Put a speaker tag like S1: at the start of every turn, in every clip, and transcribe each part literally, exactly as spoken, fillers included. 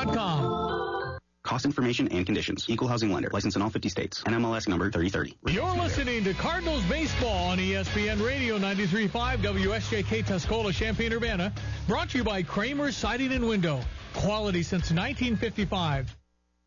S1: dot com.
S2: Cost information and conditions. Equal housing lender. Licensed in all fifty states. N M L S number thirty thirty.
S1: You're listening to Cardinals baseball on E S P N Radio ninety-three point five W S J K Tuscola, Champaign-Urbana. Brought to you by Kramer Siding and Window. Quality since nineteen fifty-five.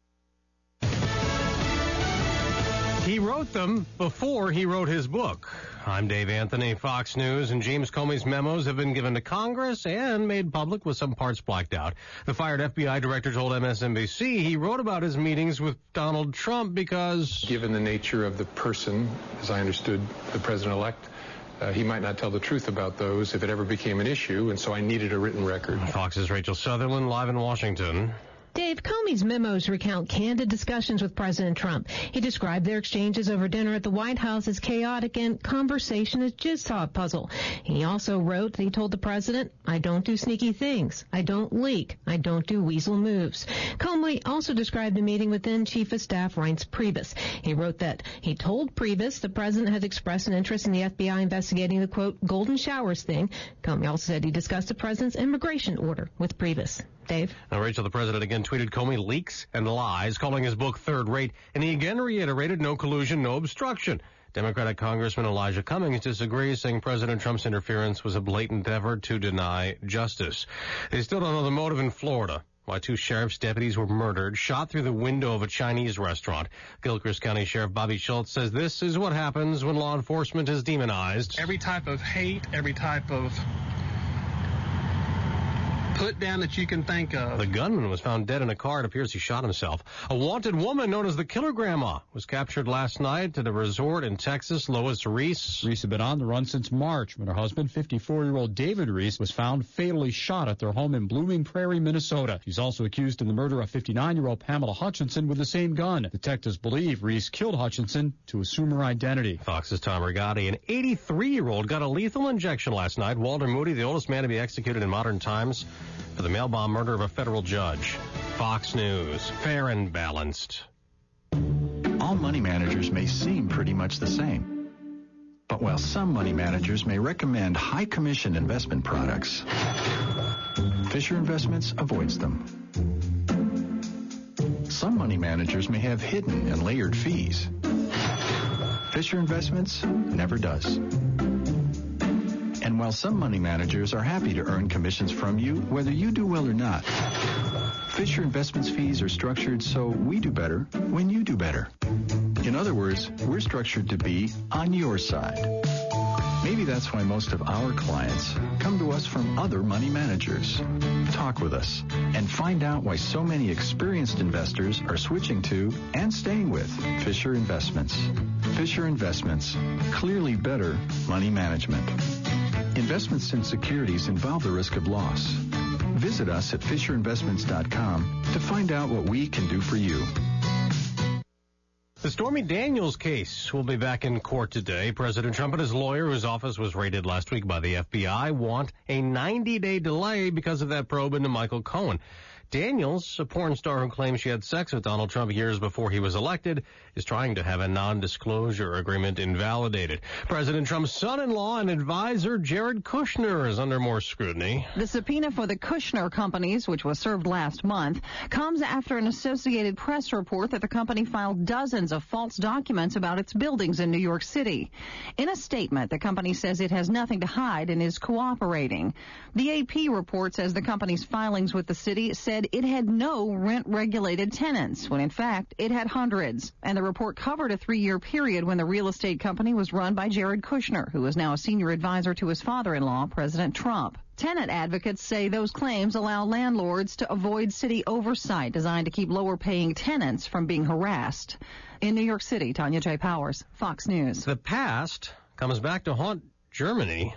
S3: He wrote them before he wrote his book. I'm Dave Anthony, Fox News, and James Comey's memos have been given to Congress and made public with some parts blacked out. The fired F B I director told M S N B C he wrote about his meetings with Donald Trump because...
S4: Given the nature of the person, as I understood the president-elect, uh, he might not tell the truth about those if it ever became an issue, and so I needed a written record.
S3: Fox's Rachel Sutherland, live in Washington.
S5: Dave, Comey's memos recount candid discussions with President Trump. He described their exchanges over dinner at the White House as chaotic and conversation as jigsaw puzzle. He also wrote that he told the president, I don't do sneaky things. I don't leak. I don't do weasel moves. Comey also described the meeting with then Chief of Staff Reince Priebus. He wrote that he told Priebus the president has expressed an interest in the F B I investigating the, quote, golden showers thing. Comey also said he discussed the president's immigration order with Priebus. Dave?
S3: Now, Rachel, the president again tweeted Comey leaks and lies, calling his book third rate, and he again reiterated no collusion, no obstruction. Democratic Congressman Elijah Cummings disagrees, saying President Trump's interference was a blatant effort to deny justice. They still don't know the motive in Florida. Why two sheriff's deputies were murdered, shot through the window of a Chinese restaurant. Gilchrist County Sheriff Bobby Schultz says this is what happens when law enforcement is demonized.
S6: Every type of hate, every type of put down that you can think of.
S3: The gunman was found dead in a car. It appears he shot himself. A wanted woman known as the Killer Grandma was captured last night at a resort in Texas. Lois Reese.
S7: Reese had been on the run since March when her husband, fifty-four-year-old David Reese, was found fatally shot at their home in Blooming Prairie, Minnesota. She's also accused in the murder of fifty-nine-year-old Pamela Hutchinson with the same gun. Detectives believe Reese killed Hutchinson to assume her identity.
S3: Fox's Tom Rigotti. An eighty-three-year-old got a lethal injection last night. Walter Moody, the oldest man to be executed in modern times for the mail bomb murder of a federal judge. Fox News, fair and balanced.
S8: All money managers may seem pretty much the same. But while some money managers may recommend high commission investment products, Fisher Investments avoids them. Some money managers may have hidden and layered fees. Fisher Investments never does. And while some money managers are happy to earn commissions from you, whether you do well or not, Fisher Investments fees are structured so we do better when you do better. In other words, we're structured to be on your side. Maybe that's why most of our clients come to us from other money managers. Talk with us and find out why so many experienced investors are switching to and staying with Fisher Investments. Fisher Investments, clearly better money management. Investments in securities involve the risk of loss. Visit us at fisher investments dot com to find out what we can do for you.
S3: The Stormy Daniels case will be back in court today. President Trump and his lawyer, whose office was raided last week by the F B I, want a ninety-day delay because of that probe into Michael Cohen. Daniels, a porn star who claims she had sex with Donald Trump years before he was elected, is trying to have a non-disclosure agreement invalidated. President Trump's son-in-law and advisor, Jared Kushner, is under more scrutiny.
S9: The subpoena for the Kushner companies, which was served last month, comes after an Associated Press report that the company filed dozens of false documents about its buildings in New York City. In a statement, the company says it has nothing to hide and is cooperating. The A P report says the company's filings with the city said it had no rent-regulated tenants, when in fact it had hundreds. And the report covered a three-year period when the real estate company was run by Jared Kushner, who is now a senior advisor to his father-in-law, President Trump. Tenant advocates say those claims allow landlords to avoid city oversight designed to keep lower-paying tenants from being harassed. In New York City, Tanya J. Powers, Fox News.
S3: The past comes back to haunt Germany.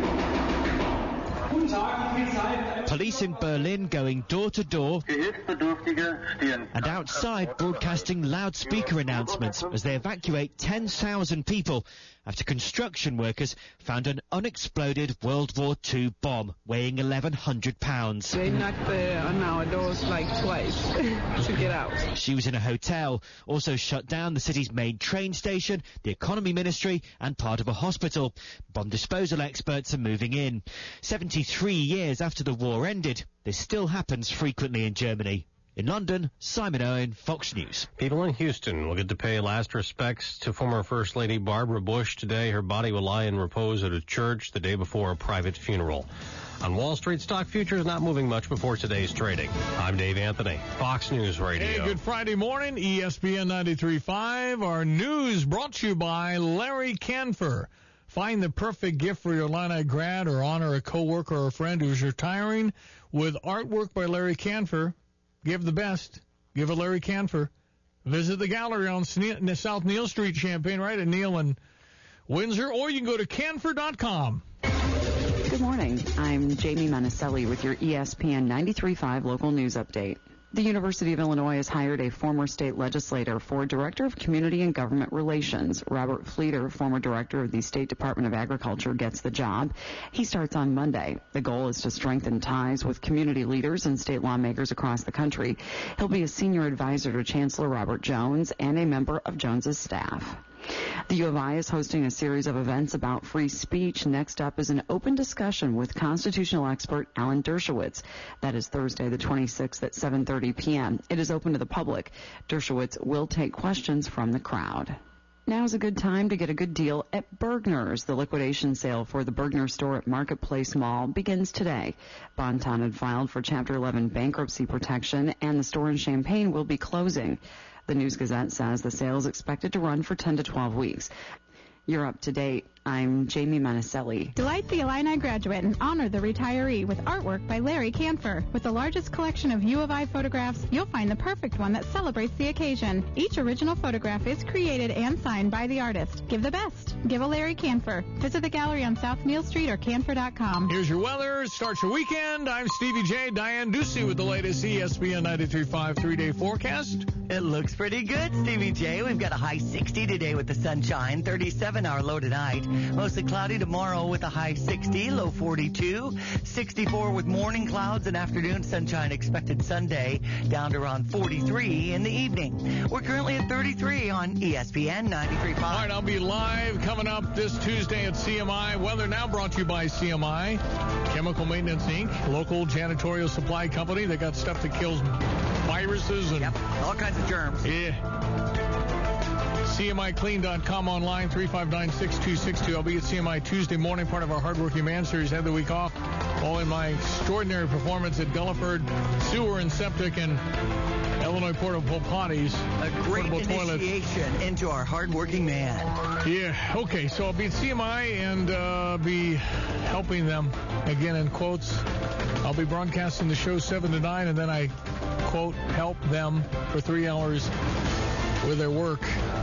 S10: Police in Berlin going door to door and outside broadcasting loudspeaker announcements as they evacuate ten thousand people after construction workers found an unexploded World War Two bomb weighing eleven hundred pounds.
S11: They knocked the, on our doors like twice to get out.
S10: She was in a hotel, also shut down the city's main train station, the economy ministry and part of a hospital. Bomb disposal experts are moving in. seventy-three years after the war ended, this still happens frequently in Germany. In London, Simon Owen, Fox News.
S3: People in Houston will get to pay last respects to former First Lady Barbara Bush today. Her body will lie in repose at a church the day before a private funeral. On Wall Street, stock futures not moving much before today's trading. I'm Dave Anthony, Fox News Radio.
S1: Hey, good Friday morning, E S P N ninety-three point five. Our news brought to you by Larry Canfor. Find the perfect gift for your Illini grad or honor a coworker or a friend who's retiring with artwork by Larry Canfor. Give the best. Give a Larry Canfor. Visit the gallery on South Neal Street, Champaign, right at Neal and Windsor, or you can go to canfor dot com.
S12: Good morning. I'm Jamie Manaselli with your E S P N ninety-three point five local news update. The University of Illinois has hired a former state legislator for Director of Community and Government Relations. Robert Fleeter, former Director of the State Department of Agriculture, gets the job. He starts on Monday. The goal is to strengthen ties with community leaders and state lawmakers across the country. He'll be a senior advisor to Chancellor Robert Jones and a member of Jones's staff. The U of I is hosting a series of events about free speech. Next up is an open discussion with constitutional expert Alan Dershowitz. That is Thursday the twenty-sixth at seven thirty p.m. It is open to the public. Dershowitz will take questions from the crowd. Now is a good time to get a good deal at Bergner's. The liquidation sale for the Bergner store at Marketplace Mall begins today. Bon-Ton had filed for Chapter eleven bankruptcy protection, and the store in Champaign will be closing. The News-Gazette says the sale is expected to run for ten to twelve weeks. You're up to date. I'm Jamie Manaselli.
S13: Delight the Illini graduate and honor the retiree with artwork by Larry Canfor. With the largest collection of U of I photographs, you'll find the perfect one that celebrates the occasion. Each original photograph is created and signed by the artist. Give the best. Give a Larry Canfor. Visit the gallery on South Neal Street or canfor dot com.
S1: Here's your weather. Starts your weekend. I'm Stevie J. Diane Ducey with the latest E S P N ninety-three point five three-day forecast.
S14: It looks pretty good, Stevie J. We've got a high sixty today with the sunshine, thirty-seven our low tonight. Mostly cloudy tomorrow with a high sixty, low forty-two. sixty-four with morning clouds and afternoon sunshine expected Sunday, down to around forty-three in the evening. We're currently at thirty-three on E S P N ninety-three point five.
S1: All right, I'll be live coming up this Tuesday at C M I. Weather now brought to you by C M I, Chemical Maintenance Incorporated, local janitorial supply company. They got stuff that kills viruses and
S14: yep, all kinds of germs.
S1: Yeah. C M I clean dot com online, three five nine, six two six two. I'll be at C M I Tuesday morning, part of our Hardworking Man series. Had the week off, all in my extraordinary performance at Delaford Sewer and Septic and Illinois Portable Potties.
S14: A great initiation toilets. Into our Hardworking Man.
S1: Yeah, okay, so I'll be at C M I and uh, be helping them, again in quotes. I'll be broadcasting the show seven to nine, and then I, quote, help them for three hours with their work.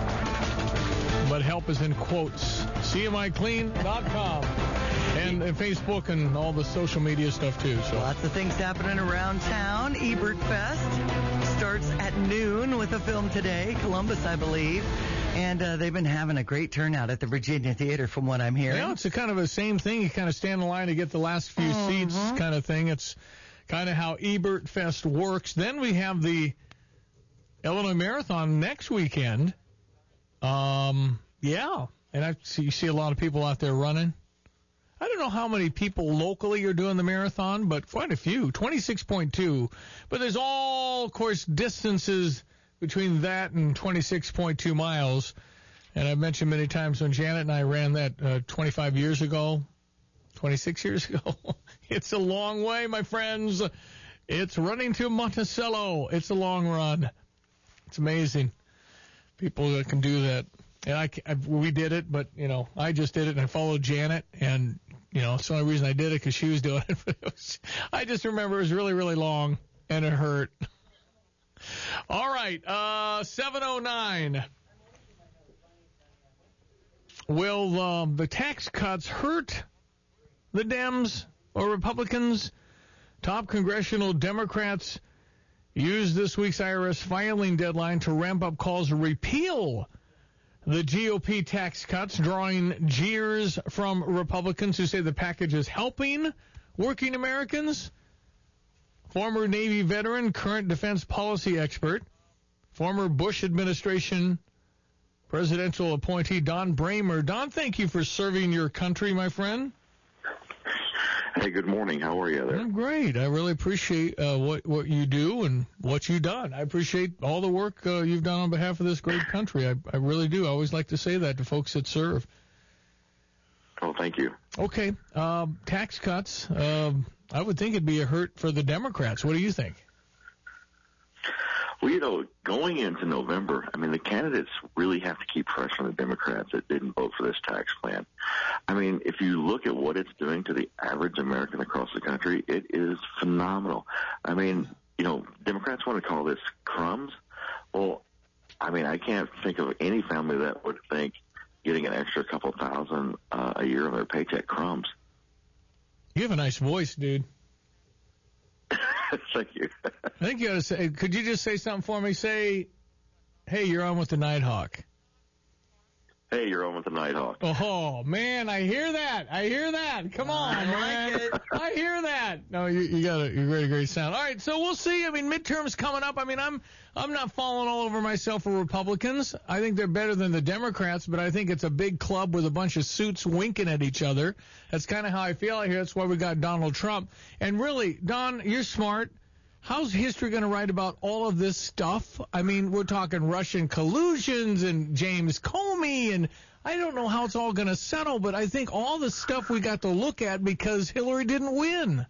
S1: But help is in quotes. C M I clean dot com. And, and Facebook and all the social media stuff, too. So
S14: lots of things happening around town. Ebert Fest starts at noon with a film today. Columbus, I believe. And uh, they've been having a great turnout at the Virginia Theater, from what I'm hearing.
S1: Yeah, it's a kind of the same thing. You kind of stand in line to get the last few mm-hmm. seats kind of thing. It's kind of how Ebert Fest works. Then we have the Illinois Marathon next weekend. Um, yeah, and I see, you see a lot of people out there running. I don't know how many people locally are doing the marathon, but quite a few, twenty-six point two. But there's all, of course, distances between that and twenty-six point two miles. And I've mentioned many times when Janet and I ran that uh, twenty-five years ago, twenty-six years ago. It's a long way, my friends. It's running to Monticello. It's a long run. It's amazing. People that can do that. And I, I, we did it, but, you know, I just did it, and I followed Janet, and, you know, it's the only reason I did it because she was doing it. But it was, I just remember it was really, really long, and it hurt. All right, uh, seven oh nine. Will um, the tax cuts hurt the Dems or Republicans? Top congressional Democrats use this week's I R S filing deadline to ramp up calls to repeal the G O P tax cuts, drawing jeers from Republicans who say the package is helping working Americans. Former Navy veteran, current defense policy expert, former Bush administration presidential appointee Don Bramer. Don, thank you for serving your country, my friend.
S15: Hey, good morning. How are you there?
S1: I'm great. I really appreciate uh, what what you do and what you've done. I appreciate all the work uh, you've done on behalf of this great country. I, I really do. I always like to say that to folks that serve.
S15: Oh, thank you.
S1: Okay. Um, tax cuts. Um, I would think it'd be a hurt for the Democrats. What do you think?
S15: Well, you know, going into November, I mean, the candidates really have to keep pressure on the Democrats that didn't vote for this tax plan. I mean, if you look at what it's doing to the average American across the country, it is phenomenal. I mean, you know, Democrats want to call this crumbs. Well, I mean, I can't think of any family that would think getting an extra couple thousand uh, a year on their paycheck crumbs.
S1: You have a nice voice, dude.
S15: Thank you.
S1: I think you ought to say, could you just say something for me? Say, hey, you're on with the Nighthawk.
S15: Hey, you're on with the Nighthawk.
S1: Oh, man, I hear that. I hear that. Come on,
S14: I
S1: man.
S14: like it.
S1: I hear that. No, you, you got a you great, great sound. All right, so we'll see. I mean, midterms coming up. I mean, I'm I'm not falling all over myself for Republicans. I think they're better than the Democrats, but I think it's a big club with a bunch of suits winking at each other. That's kind of how I feel out here. That's why we got Donald Trump. And really, Don, you're smart. How's history going to write about all of this stuff? I mean, we're talking Russian collusions and James Comey, and I don't know how it's all going to settle, but I think all the stuff we got to look at because Hillary didn't win.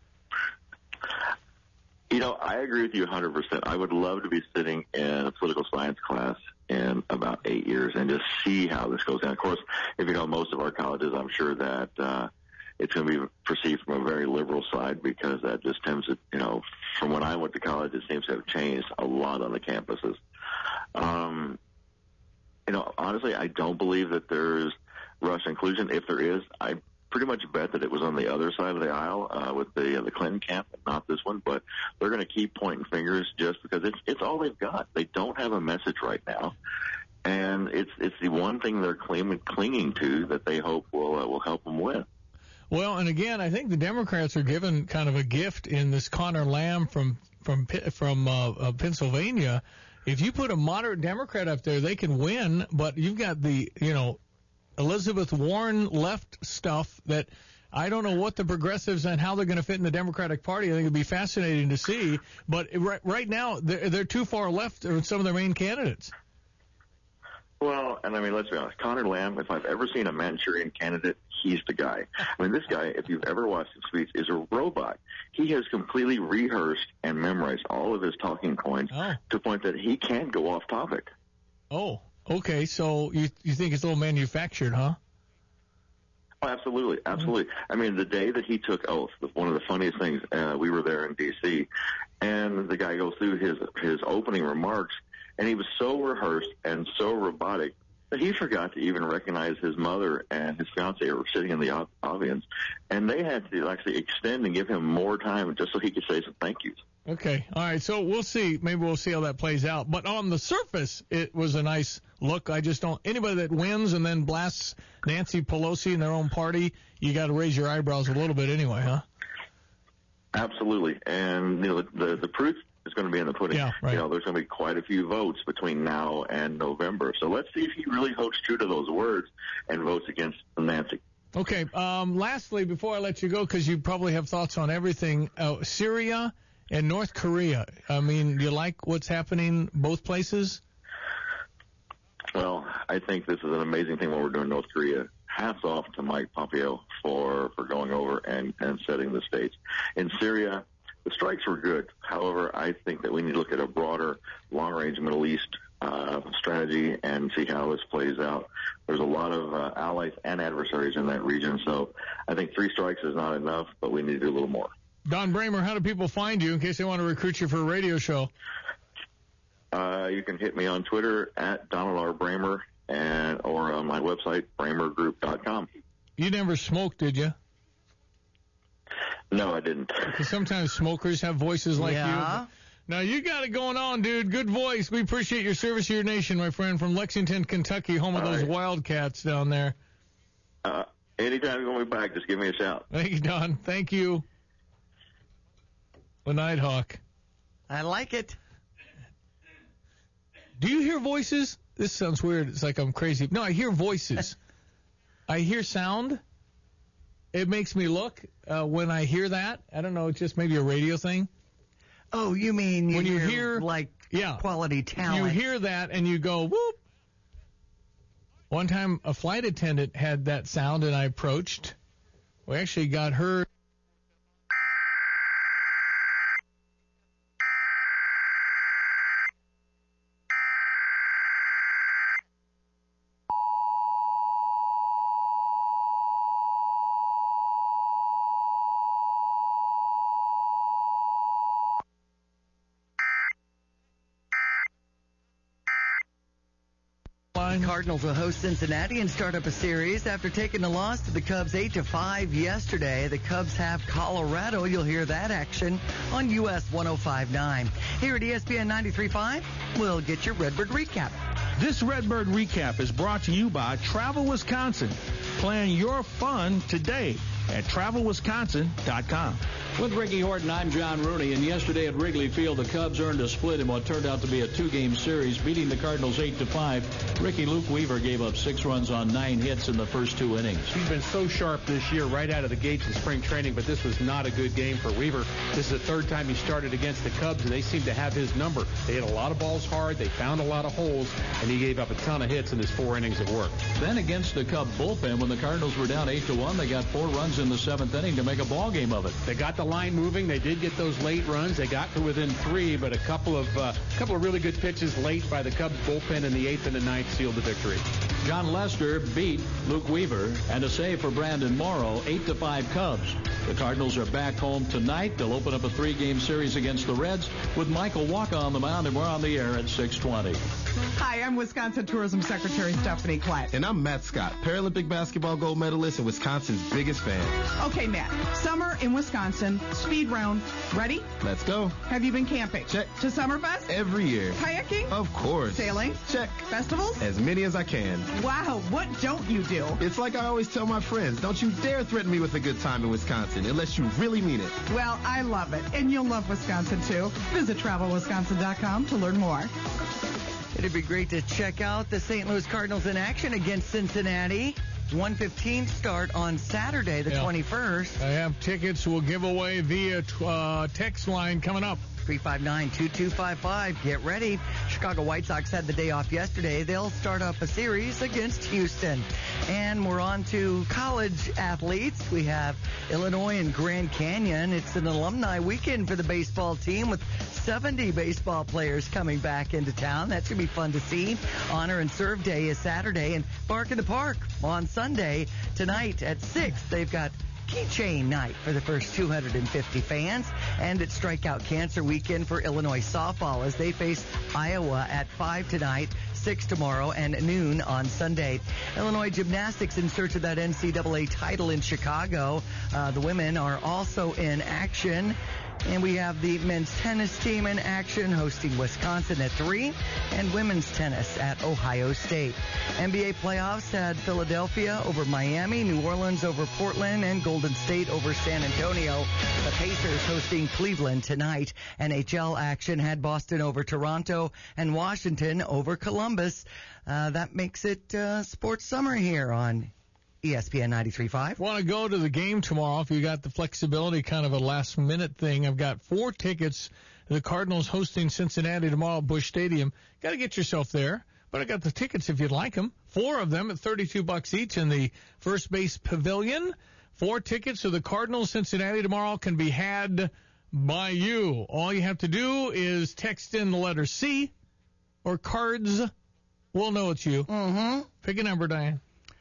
S15: You know, I agree with you one hundred percent. I would love to be sitting in a political science class in about eight years and just see how this goes down. Of course, if you know most of our colleges, I'm sure that uh, it's going to be perceived from a very liberal side because that just tends to, you know, from when I went to college, it seems to have changed a lot on the campuses. Um, you know, honestly, I don't believe that there's Russian collusion. If there is, I pretty much bet that it was on the other side of the aisle uh, with the uh, the Clinton camp, not this one. But they're going to keep pointing fingers just because it's it's all they've got. They don't have a message right now, and it's it's the one thing they're clinging clinging to that they hope will uh, will help them win.
S1: Well, and again, I think the Democrats are given kind of a gift in this Connor Lamb from from from uh, uh, Pennsylvania. If you put a moderate Democrat up there, they can win. But you've got the, you know, Elizabeth Warren left stuff that I don't know what the progressives and how they're going to fit in the Democratic Party. I think it'd be fascinating to see. But right, right now, they're, they're too far left in some of their main candidates.
S15: Well, and I mean, let's be honest. Connor Lamb, if I've ever seen a Manchurian candidate, he's the guy. I mean, this guy, if you've ever watched his speech, is a robot. He has completely rehearsed and memorized all of his talking points
S1: oh.
S15: to the point that he can go off topic.
S1: Oh, okay. So you you think it's a little manufactured, huh?
S15: Oh, absolutely, absolutely. Mm-hmm. I mean, the day that he took oath, one of the funniest things, uh, we were there in D C, and the guy goes through his his opening remarks, and he was so rehearsed and so robotic that he forgot to even recognize his mother and his fiancée were sitting in the audience, and they had to actually extend and give him more time just so he could say some thank yous.
S1: Okay, all right, so we'll see. Maybe we'll see how that plays out. But on the surface, it was a nice look. I just don't – anybody that wins and then blasts Nancy Pelosi in their own party, you got to raise your eyebrows a little bit anyway, huh?
S15: Absolutely, and, you know, the, the, the proof – is going to be in the pudding.
S1: Yeah, right.
S15: You know, there's going to be quite a few votes between now and November. So let's see if he really holds true to those words and votes against Nancy.
S1: Okay. Um, lastly, before I let you go, because you probably have thoughts on everything, uh, Syria and North Korea. I mean, do you like what's happening both places?
S15: Well, I think this is an amazing thing what we're doing in North Korea. Hats off to Mike Pompeo for, for going over and, and setting the stage. In Syria, the strikes were good. However, I think that we need to look at a broader, long-range Middle East uh, strategy and see how this plays out. There's a lot of uh, allies and adversaries in that region, so I think three strikes is not enough, but we need to do a little more.
S1: Don Bramer, how do people find you in case they want to recruit you for a radio show?
S15: Uh, you can hit me on Twitter at Donald R. Bramer and or on my website, bramer group dot com.
S1: You never smoked, did you?
S15: No, I didn't.
S1: Because sometimes smokers have voices like
S14: yeah.
S1: you. Now, you got it going on, dude. Good voice. We appreciate your service to your nation, my friend, from Lexington, Kentucky, home of
S15: All
S1: those
S15: right.
S1: Wildcats down there.
S15: Uh, anytime you want me back, just give me a shout.
S1: Thank you, Don. Thank you. The Nighthawk.
S14: I like it.
S1: Do you hear voices? This sounds weird. It's like I'm crazy. No, I hear voices. I hear sound. it makes me look uh, when I hear that. I don't know, it's just maybe a radio thing.
S14: Oh, you mean you
S1: when you
S14: hear,
S1: hear
S14: like
S1: yeah,
S14: quality talent?
S1: You hear that and you go, whoop. One time a flight attendant had that sound and I approached. We actually got her.
S14: Cardinals will host Cincinnati and start up a series after taking a loss to the Cubs eight to five yesterday. The Cubs have Colorado. You'll hear that action on U S one oh five point nine. Here at E S P N ninety-three point five, we'll get your Redbird recap.
S16: This Redbird recap is brought to you by Travel Wisconsin. Plan your fun today at travel wisconsin dot com.
S17: With Ricky Horton, I'm John Rooney, and yesterday at Wrigley Field, the Cubs earned a split in what turned out to be a two-game series, beating the Cardinals eight to five. Ricky Luke Weaver gave up six runs on nine hits in the first two innings.
S18: He's been so sharp this year right out of the gates in spring training, but this was not a good game for Weaver. This is the third time he started against the Cubs, and they seem to have his number. They hit a lot of balls hard, they found a lot of holes, and he gave up a ton of hits in his four innings of work.
S17: Then against the Cub bullpen, when the Cardinals were down eight to one, they got four runs in the seventh inning to make a ball game of it.
S18: They got the line moving. They did get those late runs. They got to within three, but a couple of uh, couple of really good pitches late by the Cubs bullpen in the eighth and the ninth sealed the victory.
S17: John Lester beat Luke Weaver, and a save for Brandon Morrow, eight to five Cubs. The Cardinals are back home tonight. They'll open up a three-game series against the Reds with Michael Waka on the mound, and we're on the air at six twenty.
S19: Hi, I'm Wisconsin Tourism Secretary Stephanie Klatt.
S20: And I'm Matt Scott, Paralympic basketball gold medalist and Wisconsin's biggest fan.
S19: Okay, Matt. Summer in Wisconsin, speed round. Ready?
S20: Let's go.
S19: Have you been camping?
S20: Check.
S19: To Summerfest?
S20: Every year.
S19: Kayaking?
S20: Of course.
S19: Sailing?
S20: Check.
S19: Festivals?
S20: As many as I can.
S19: Wow, what don't you do?
S20: It's like I always tell my friends, don't you dare threaten me with a good time in Wisconsin unless you really mean it.
S19: Well, I love it, and you'll love Wisconsin too. Visit travel wisconsin dot com to learn more.
S14: It'd be great to check out the Saint Louis Cardinals in action against Cincinnati. one fifteen start on Saturday, the yeah. twenty-first.
S1: I have tickets we'll give away via uh, text line coming up.
S14: three five nine, two two five five. Get ready. Chicago White Sox had the day off yesterday. They'll start up a series against Houston. And we're on to college athletes. We have Illinois and Grand Canyon. It's an alumni weekend for the baseball team with seventy baseball players coming back into town. That's going to be fun to see. Honor and Serve Day is Saturday, and Bark in the Park on Sunday. Tonight at six, they've got Keychain Night for the first two hundred fifty fans, and it's Strikeout Cancer Weekend for Illinois softball as they face Iowa at five tonight, six tomorrow, and noon on Sunday. Illinois gymnastics in search of that N C double A title in Chicago. Uh, the women are also in action. And we have the men's tennis team in action hosting Wisconsin at three and women's tennis at Ohio State. N B A playoffs had Philadelphia over Miami, New Orleans over Portland, and Golden State over San Antonio. The Pacers hosting Cleveland tonight. N H L action had Boston over Toronto and Washington over Columbus. Uh, that makes it uh, sports summer here on E S P N ninety-three point five.
S1: Want to go to the game tomorrow if you got the flexibility, kind of a last-minute thing. I've got four tickets. The Cardinals hosting Cincinnati tomorrow at Busch Stadium. Got to get yourself there, but I got the tickets if you'd like them. Four of them at thirty-two bucks each in the First Base Pavilion. Four tickets to the Cardinals Cincinnati tomorrow can be had by you. All you have to do is text in the letter C or cards. We'll know it's you.
S14: Mm-hmm.
S1: Pick a number, Diane.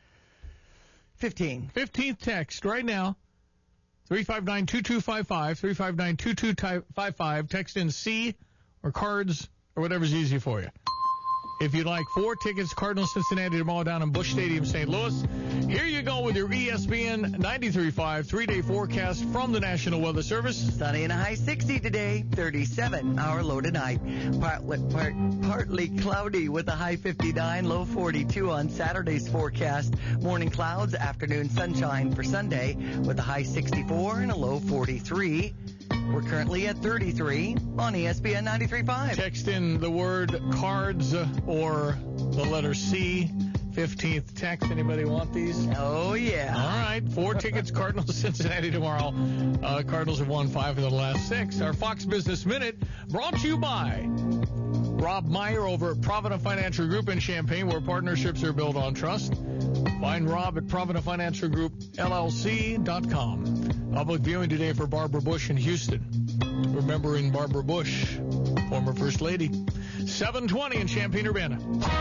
S14: fifteen.
S1: fifteenth text right now. three five nine, two two five five. three five nine, two two five five. Text in C or cards or whatever's easy for you. If you'd like four tickets, Cardinals Cincinnati tomorrow down in Busch Stadium, Saint Louis. Here you go with your E S P N ninety-three point five three-day forecast from the National Weather Service.
S14: Sunny and a high sixty today, thirty-seven our low tonight. Partly, part, partly cloudy with a high fifty-nine, low forty-two on Saturday's forecast. Morning clouds, afternoon sunshine for Sunday with a high sixty-four and a low forty-three. We're currently at thirty-three on E S P N ninety-three point five.
S1: Text in the word cards or the letter C fifteenth text. Anybody want these?
S14: Oh, yeah.
S1: All right. Four tickets, Cardinals, Cincinnati tomorrow. Uh, Cardinals have won five of the last six. Our Fox Business Minute brought to you by Rob Meyer over at Provident Financial Group in Champaign, where partnerships are built on trust. Find Rob at Provident Financial Group L L C dot com. Public viewing today for Barbara Bush in Houston. Remembering Barbara Bush, former First Lady. seven twenty in Champaign-Urbana.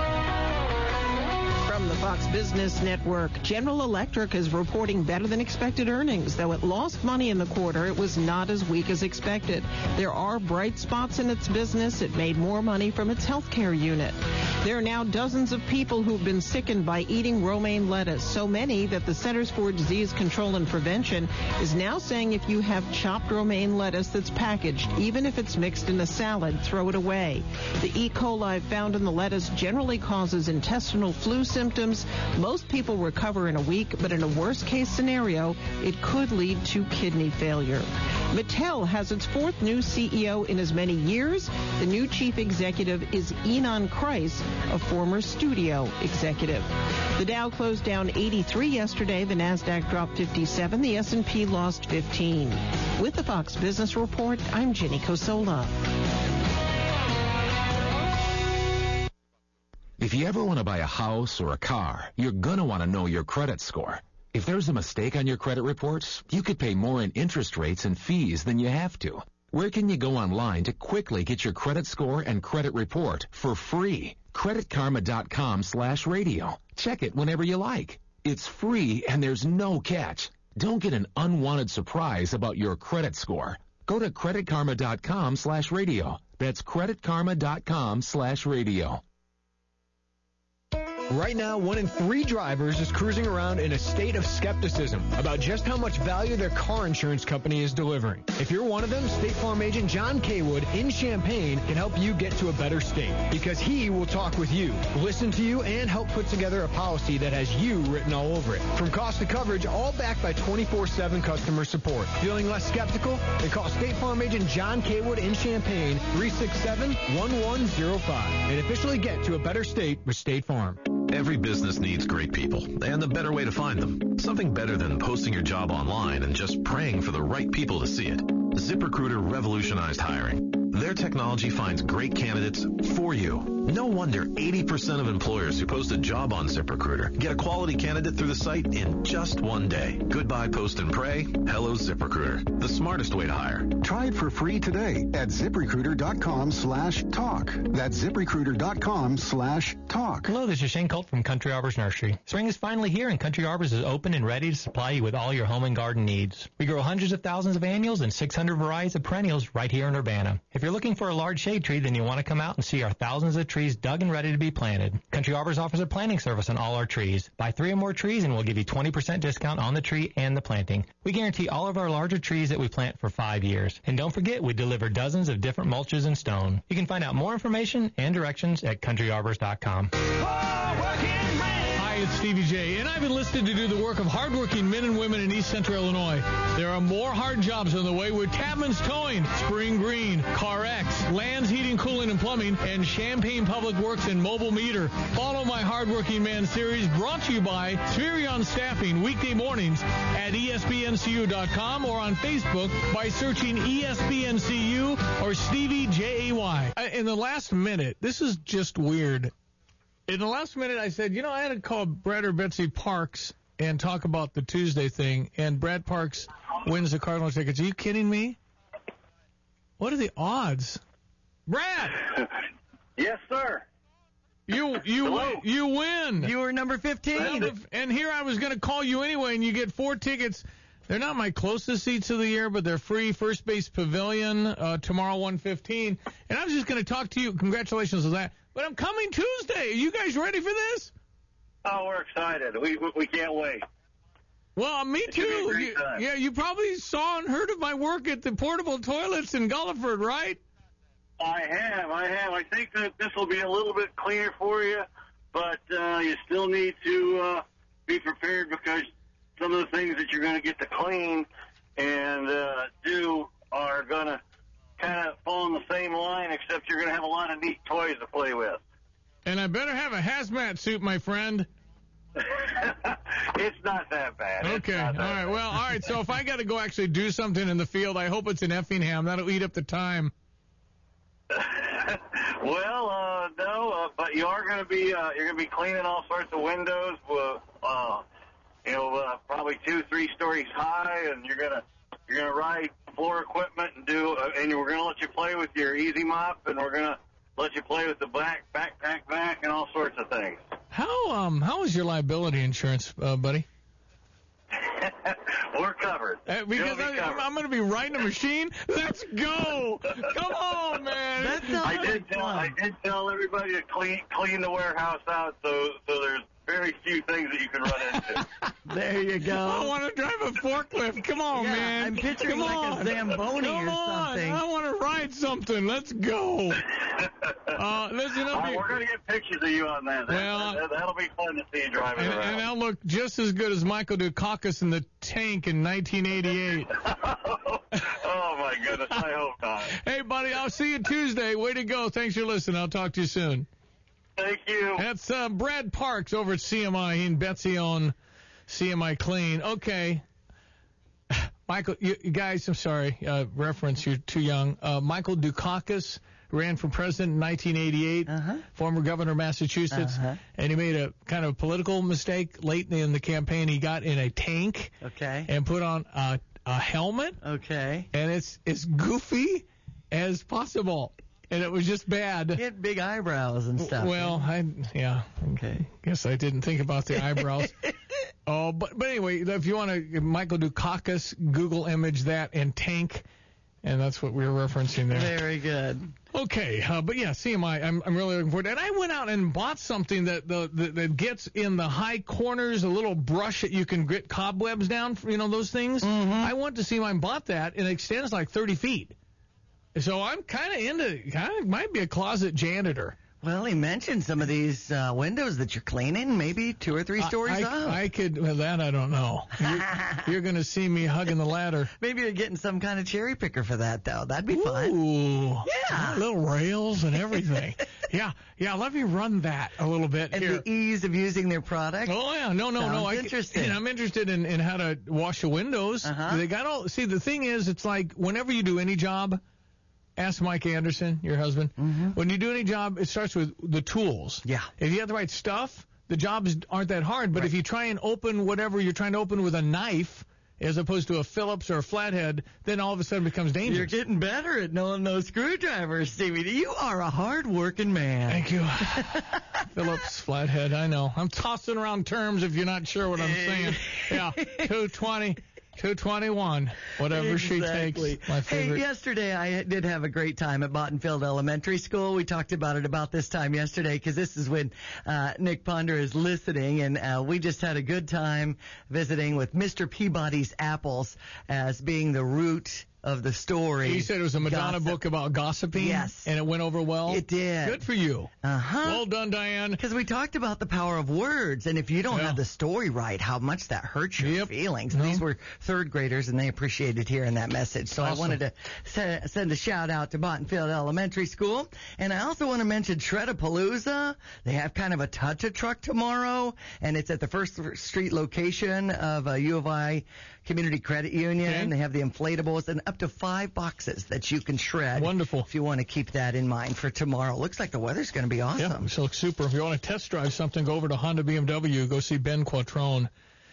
S21: From the Fox Business Network, General Electric is reporting better than expected earnings. Though it lost money in the quarter, it was not as weak as expected. There are bright spots in its business. It made more money from its healthcare unit. There are now dozens of people who've been sickened by eating romaine lettuce, so many that the Centers for Disease Control and Prevention is now saying if you have chopped romaine lettuce that's packaged, even if it's mixed in a salad, throw it away. The E. coli found in the lettuce generally causes intestinal flu symptoms. Most people recover in a week, but in a worst-case scenario, it could lead to kidney failure. Mattel has its fourth new C E O in as many years. The new chief executive is Ynon Kreiss, a former studio executive. The Dow closed down eighty-three yesterday. The Nasdaq dropped fifty-seven. The S and P lost fifteen. With the Fox Business Report, I'm Jenny Cosola.
S22: If you ever want to buy a house or a car, you're going to want to know your credit score. If there's a mistake on your credit reports, you could pay more in interest rates and fees than you have to. Where can you go online to quickly get your credit score and credit report for free? Credit Karma dot com slash radio. Check it whenever you like. It's free and there's no catch. Don't get an unwanted surprise about your credit score. Go to Credit Karma dot com slash radio. That's Credit Karma dot com slash radio.
S23: Right now, one in three drivers is cruising around in a state of skepticism about just how much value their car insurance company is delivering. If you're one of them, State Farm agent John Kaywood in Champaign can help you get to a better state because he will talk with you, listen to you, and help put together a policy that has you written all over it. From cost to coverage, all backed by twenty-four seven customer support. Feeling less skeptical? Then call State Farm agent John Kaywood in Champaign, three six seven, one one zero five, and officially get to a better state with State Farm.
S24: Every business needs great people, and the better way to find them. Something better than posting your job online and just praying for the right people to see it. ZipRecruiter revolutionized hiring. Their technology finds great candidates for you. No wonder eighty percent of employers who post a job on ZipRecruiter get a quality candidate through the site in just one day. Goodbye post and pray. Hello ZipRecruiter. The smartest way to hire.
S25: Try it for free today at ZipRecruiter.com slash talk. That's ZipRecruiter.com slash talk.
S26: Hello, this is Shane Colt from Country Arbors Nursery. Spring is finally here and Country Arbors is open and ready to supply you with all your home and garden needs. We grow hundreds of thousands of annuals and six hundred varieties of perennials right here in Urbana. If you're looking for a large shade tree, then you want to come out and see our thousands of trees dug and ready to be planted. Country Arbors offers a planting service on all our trees. Buy three or more trees and we'll give you twenty percent discount on the tree and the planting. We guarantee all of our larger trees that we plant for five years. And don't forget, we deliver dozens of different mulches and stone. You can find out more information and directions at country arbors dot com.
S1: Hi, it's Stevie J, and I've enlisted to do the work of hardworking men and women in East Central Illinois. There are more hard jobs on the way with Tapman's Towing, Spring Green, CarX, Land's Heating, Cooling, and Plumbing, and Champaign Public Works and Mobile Meter. Follow my Hardworking Man series brought to you by Spherion Staffing, weekday mornings at E S P N C U dot com or on Facebook by searching E S P N C U or Stevie J A Y. In the last minute, this is just weird. In the last minute, I said, you know, I had to call Brad or Betsy Parks and talk about the Tuesday thing, and Brad Parks wins the Cardinals tickets. Are you kidding me? What are the odds? Brad!
S27: Yes, sir.
S1: You you win, you win.
S14: You were number fifteen.
S1: And here I was going to call you anyway, and you get four tickets. They're not my closest seats of the year, but they're free. First Base Pavilion uh, tomorrow, one fifteen. And I was just going to talk to you. Congratulations on that. But I'm coming Tuesday. Are you guys ready for this?
S27: Oh, we're excited. We we, we can't wait.
S1: Well, me too. You, yeah, you probably saw and heard of my work at the portable toilets in Gulliford, right?
S27: I have, I have. I think that this will be a little bit cleaner for you, but uh, you still need to uh, be prepared because some of the things that you're going to get to clean and uh, do are going to kind of fall in the same line, except you're going to have a lot of neat toys to play with.
S1: And I better have a hazmat suit, my friend.
S27: It's not that bad. It's
S1: Okay, all
S27: not that
S1: right.
S27: bad.
S1: Well, all right. So if I got to go actually do something in the field, I hope it's in Effingham. That'll eat up the time.
S27: Well, uh, no, uh, but you are going to be uh, you're going to be cleaning all sorts of windows, uh, uh, you know, uh, probably two, three stories high, and you're going to you're going to ride floor equipment and do, uh, and we're going to let you play with your Easy Mop, and we're going to let you play with the back backpack vac and all sorts of things.
S1: How um how is your liability insurance, uh, buddy?
S27: We're covered.
S1: Uh, because
S27: You'll be
S1: I,
S27: covered.
S1: I'm going to be riding a machine. Let's go! Come on, man.
S27: I did tell I did tell everybody to clean clean the warehouse out, so so there's very few things that you can run into.
S14: There you go.
S1: I want to drive a forklift. Come on,
S14: Yeah,
S1: man.
S14: I'm picturing
S1: Come
S14: like a
S1: on.
S14: Zamboni
S1: Come
S14: or
S1: on.
S14: something.
S1: I want to ride something. Let's go. Uh, listen,
S27: Uh,
S1: I'll be,
S27: we're going to get pictures of you on that. That-
S1: Well,
S27: that, that'll be fun to see you driving
S1: and,
S27: around.
S1: and I'll look just as good as Michael Dukakis in the tank in nineteen eighty-eight.
S27: Oh my goodness, I hope not.
S1: Hey, buddy, I'll see you Tuesday. Way to go. Thanks for listening. I'll talk to you soon.
S27: Thank you.
S1: That's uh, Brad Parks over at C M I. He and Betsy on C M I Clean. Okay. Michael, you, you guys, I'm sorry, uh, reference, you're too young. Uh, Michael Dukakis ran for president in nineteen eighty-eight,
S14: Uh-huh.
S1: former governor of Massachusetts,
S14: Uh-huh.
S1: and he made a kind of political mistake late in the campaign. He got in a tank
S14: Okay.
S1: and put on a, a helmet,
S14: Okay.
S1: and it's as goofy as possible. And it was just bad.
S14: He had big eyebrows and stuff.
S1: Well, I yeah.
S14: Okay.
S1: Guess I didn't think about the eyebrows. Oh, but but anyway, if you want to, Michael Dukakis, Google image that and tank, and that's what we were referencing there.
S14: Very good.
S1: Okay, uh, but yeah, C M I, I'm I'm really looking forward to it. And I went out and bought something that the, the that gets in the high corners, a little brush that you can get cobwebs down, you know, those things.
S14: Mm-hmm.
S1: I went to C M I and bought that, and it extends like thirty feet. So I'm kind of into, kind of might be a closet janitor.
S14: Well, he mentioned some of these uh, windows that you're cleaning, maybe two or three stories
S1: I,
S14: up.
S1: I, I could, well, that I don't know. You're, you're going to see me hugging the ladder.
S14: Maybe you're getting some kind of cherry picker for that, though. That'd be fun.
S1: Ooh.
S14: Yeah.
S1: Little rails and everything. yeah, yeah, let me run that a little bit
S14: And
S1: here.
S14: the ease of using their product.
S1: Oh, yeah, no, no, no.
S14: Sounds
S1: I,
S14: interesting.
S1: I'm interested in, in how to wash the windows.
S14: Uh-huh.
S1: They got all, see, the thing is, it's like whenever you do any job, ask Mike Anderson, your husband.
S14: Mm-hmm.
S1: When you do any job, it starts with the tools.
S14: Yeah.
S1: If you have the right stuff, the jobs aren't that hard. But
S14: Right.
S1: if you try and open whatever you're trying to open with a knife, as opposed to a Phillips or a flathead, then all of a sudden it becomes dangerous.
S14: You're getting better at knowing those screwdrivers, Stevie. You are a hard-working man.
S1: Thank you. Phillips, flathead, I know. I'm tossing around terms if you're not sure what I'm saying. Yeah, two twenty. two twenty-one, whatever
S14: Exactly.
S1: she takes. My favorite.
S14: Hey, yesterday I did have a great time at Bottenfield Elementary School. We talked about it about this time yesterday because this is when uh, Nick Ponder is listening, and uh, we just had a good time visiting with Mister Peabody's apples as being the root of the story.
S1: He said it was a Madonna
S14: Gossip.
S1: book about gossiping.
S14: Yes.
S1: And it went over well.
S14: It did.
S1: Good for you.
S14: Uh-huh.
S1: Well done, Diane.
S14: Because we talked about the power of words, and if you don't
S1: Yeah.
S14: have the story right, how much that hurts your
S1: Yep.
S14: feelings.
S1: No.
S14: These were third graders, and they appreciated hearing that message. So
S1: Awesome.
S14: I wanted to se- send a shout out to Bottenfield Elementary School, and I also want to mention Shredapalooza. They have kind of a touch-a-truck tomorrow, and it's at the First Street location of uh, U of I Community Credit Union.
S1: Okay.
S14: They have the inflatables and up to five boxes that you can shred.
S1: Wonderful.
S14: If you want to keep that in mind for tomorrow. Looks like the weather's going to be awesome.
S1: Yeah, this looks super. If you want to test drive something, go over to Honda B M W. Go see Ben Quattrone.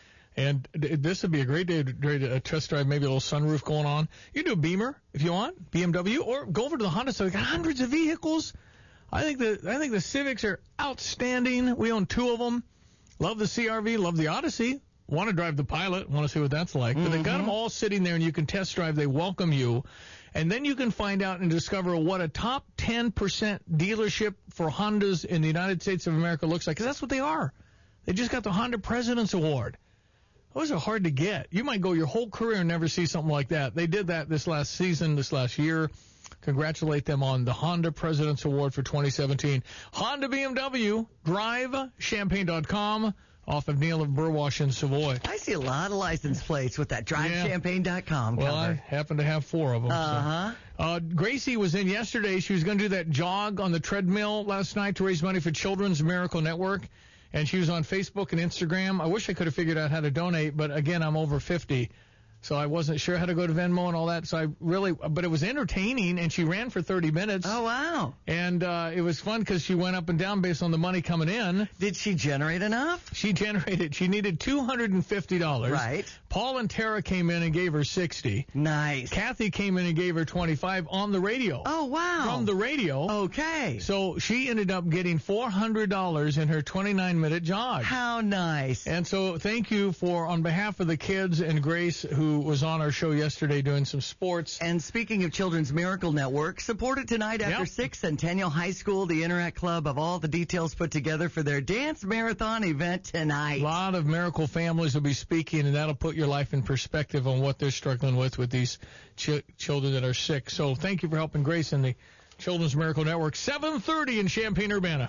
S1: And th- this would be a great day to, day to uh, test drive, maybe a little sunroof going on. You can do a Beamer if you want, B M W, or go over to the Honda store. They got hundreds of vehicles. I think the I think the Civics are outstanding. We own two of them. Love the C R V, love the Odyssey. Want to drive the Pilot, want to see what that's like. But they got them all sitting there, and you can test drive. They welcome you. And then you can find out and discover what a top ten percent dealership for Hondas in the United States of America looks like, because that's what they are. They just got the Honda President's Award. Those are hard to get. You might go your whole career and never see something like that. They did that this last season, this last year. Congratulate them on the Honda President's Award for twenty seventeen. Honda B M W, drive champagne dot com, off of Neil of Burwash in Savoy.
S14: I see a lot of license plates with that drive champagne dot com
S1: Well, I
S14: cover.
S1: happen to have four of them. so.
S14: Uh-huh.
S1: Uh, Gracie was in yesterday. She was going to do that jog on the treadmill last night to raise money for Children's Miracle Network. and she was on Facebook and Instagram. I wish I could have figured out how to donate, but again, I'm over fifty. So I wasn't sure how to go to Venmo and all that. So I really, but it was entertaining, and she ran for thirty minutes.
S14: Oh, wow.
S1: And uh, it was fun because she went up and down based on the money coming in.
S14: Did she generate enough?
S1: She generated, she needed two hundred fifty dollars.
S14: Right.
S1: Paul and Tara came in and gave her sixty.
S14: Nice.
S1: Kathy came in and gave her twenty-five on the radio.
S14: Oh, wow.
S1: From the radio.
S14: Okay.
S1: So she ended up getting four hundred dollars in her twenty-nine minute jog.
S14: How nice.
S1: And so thank you for, on behalf of the kids and Grace, who was on our show yesterday doing some sports.
S14: And speaking of Children's Miracle Network, supported tonight after
S1: Yep.
S14: six, Centennial High School, the Interact Club, have all the details put together for their dance marathon event tonight.
S1: A lot of miracle families will be speaking, and that'll put your life in perspective on what they're struggling with with these ch- children that are sick. So thank you for helping Grace and the Children's Miracle Network. seven thirty in Champaign-Urbana.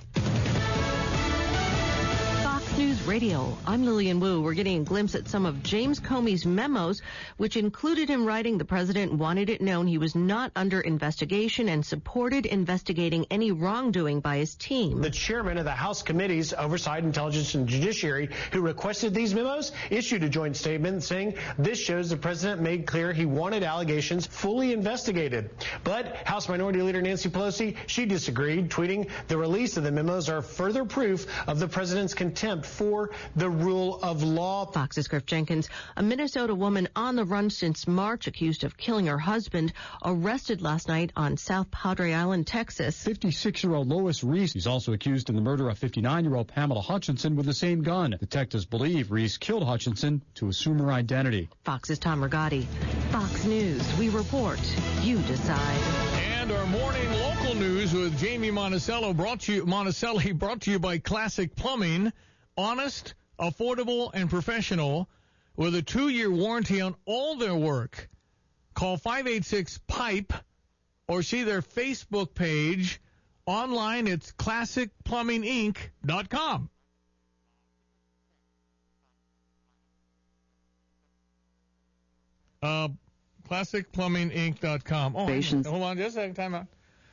S2: Fox News Radio. I'm Lillian Wu. We're getting a glimpse at some of James Comey's memos, which included him writing the president wanted it known he was not under investigation and supported investigating any wrongdoing by his team.
S4: The chairman of the House Committees, Oversight, Intelligence, and Judiciary, who requested these memos, issued a joint statement saying this shows the president made clear he wanted allegations fully investigated. But House Minority Leader Nancy Pelosi, she disagreed, tweeting, the release of the memos are further proof of the president's contempt for the rule of law.
S2: Fox's Griff Jenkins, a Minnesota woman on the run since March, accused of killing her husband, arrested last night on South Padre Island, Texas.
S5: fifty-six-year-old Lois Reese is also accused in the murder of fifty-nine-year-old Pamela Hutchinson with the same gun. Detectives believe Reese killed Hutchinson to assume her identity.
S2: Fox's Tom Rigotti. Fox News, we report, you decide.
S1: And our morning local news with Jamie Monticello brought to you, Monticelli brought to you by Classic Plumbing. Honest, affordable, and professional with a two-year warranty on all their work. Call five eight six PIPE or see their Facebook page. Online, it's classic plumbing inc dot com. Uh, classic plumbing inc dot com. Oh, hold on just a second. Time out.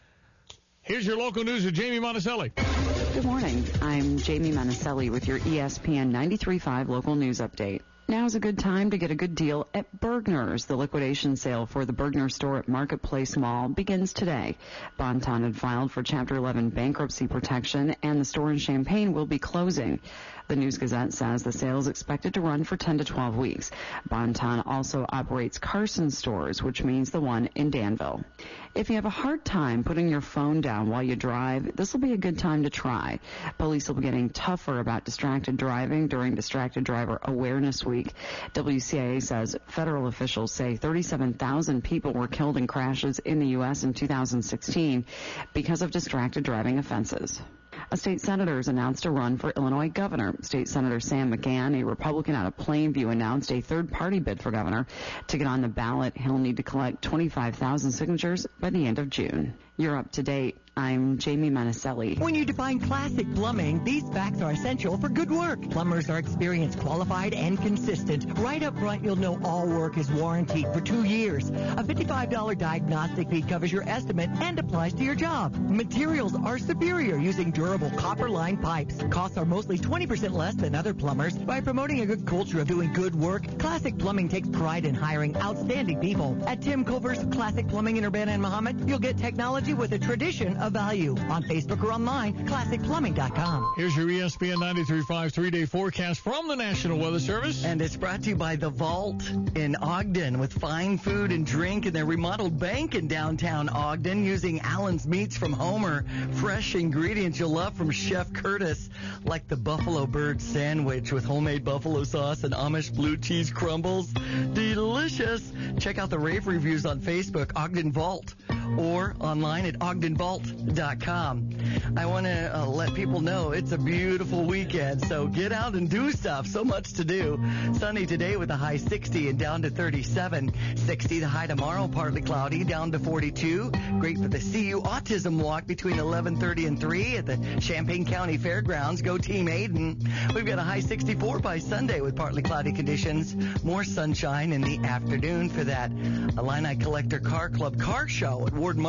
S1: Here's your local news with Jamie Monticelli.
S12: Good morning. I'm Jamie Monticelli with your E S P N ninety-three point five local news update. Now's a good time to get a good deal at Bergner's. The liquidation sale for the Bergner store at Marketplace Mall begins today. Bon-Ton had filed for Chapter eleven bankruptcy protection, and the store in Champaign will be closing. The News Gazette says the sale is expected to run for ten to twelve weeks. Bon-Ton also operates Carson stores, which means the one in Danville. If you have a hard time putting your phone down while you drive, this will be a good time to try. Police will be getting tougher about distracted driving during Distracted Driver Awareness Week. W C I A says federal officials say thirty-seven thousand people were killed in crashes in the U S in two thousand sixteen because of distracted driving offenses. A state senator has announced a run for Illinois governor. State Senator Sam McGahn, a Republican out of Plainview, announced a third-party bid for governor. To get on the ballot, he'll need to collect twenty-five thousand signatures by the end of June. You're up to date. I'm Jamie Monticelli.
S14: When you define classic plumbing, these facts are essential for good work. Plumbers are experienced, qualified, and consistent. Right up front, you'll know all work is warranted for two years. A fifty-five dollars diagnostic fee covers your estimate and applies to your job. Materials are superior using durable copper-lined pipes. Costs are mostly twenty percent less than other plumbers. By promoting a good culture of doing good work, Classic Plumbing takes pride in hiring outstanding people. At Tim Culver's Classic Plumbing in Urbana and Muhammad, you'll get technology with a tradition of value. On Facebook or online, classic plumbing dot com.
S1: Here's your E S P N ninety-three point five three-day forecast from the National Weather Service.
S14: And it's brought to you by The Vault in Ogden with fine food and drink in their remodeled bank in downtown Ogden using Allen's Meats from Homer. Fresh ingredients you'll love from Chef Curtis, like the Buffalo Bird Sandwich with homemade buffalo sauce and Amish blue cheese crumbles. Delicious! Check out the rave reviews on Facebook, Ogden Vault, or online at ogden vault dot com. I want to uh, let people know it's a beautiful weekend, so get out and do stuff. So much to do. Sunny today with a high sixty and down to thirty-seven. sixty the high tomorrow, partly cloudy, down to forty-two. Great for the C U Autism Walk between eleven thirty and three at the Champaign County Fairgrounds. Go Team Aiden. We've got a high sixty-four by Sunday with partly cloudy conditions. More sunshine in the afternoon for that Illini Collector Car Club car show at Ward Martin and Sylvania.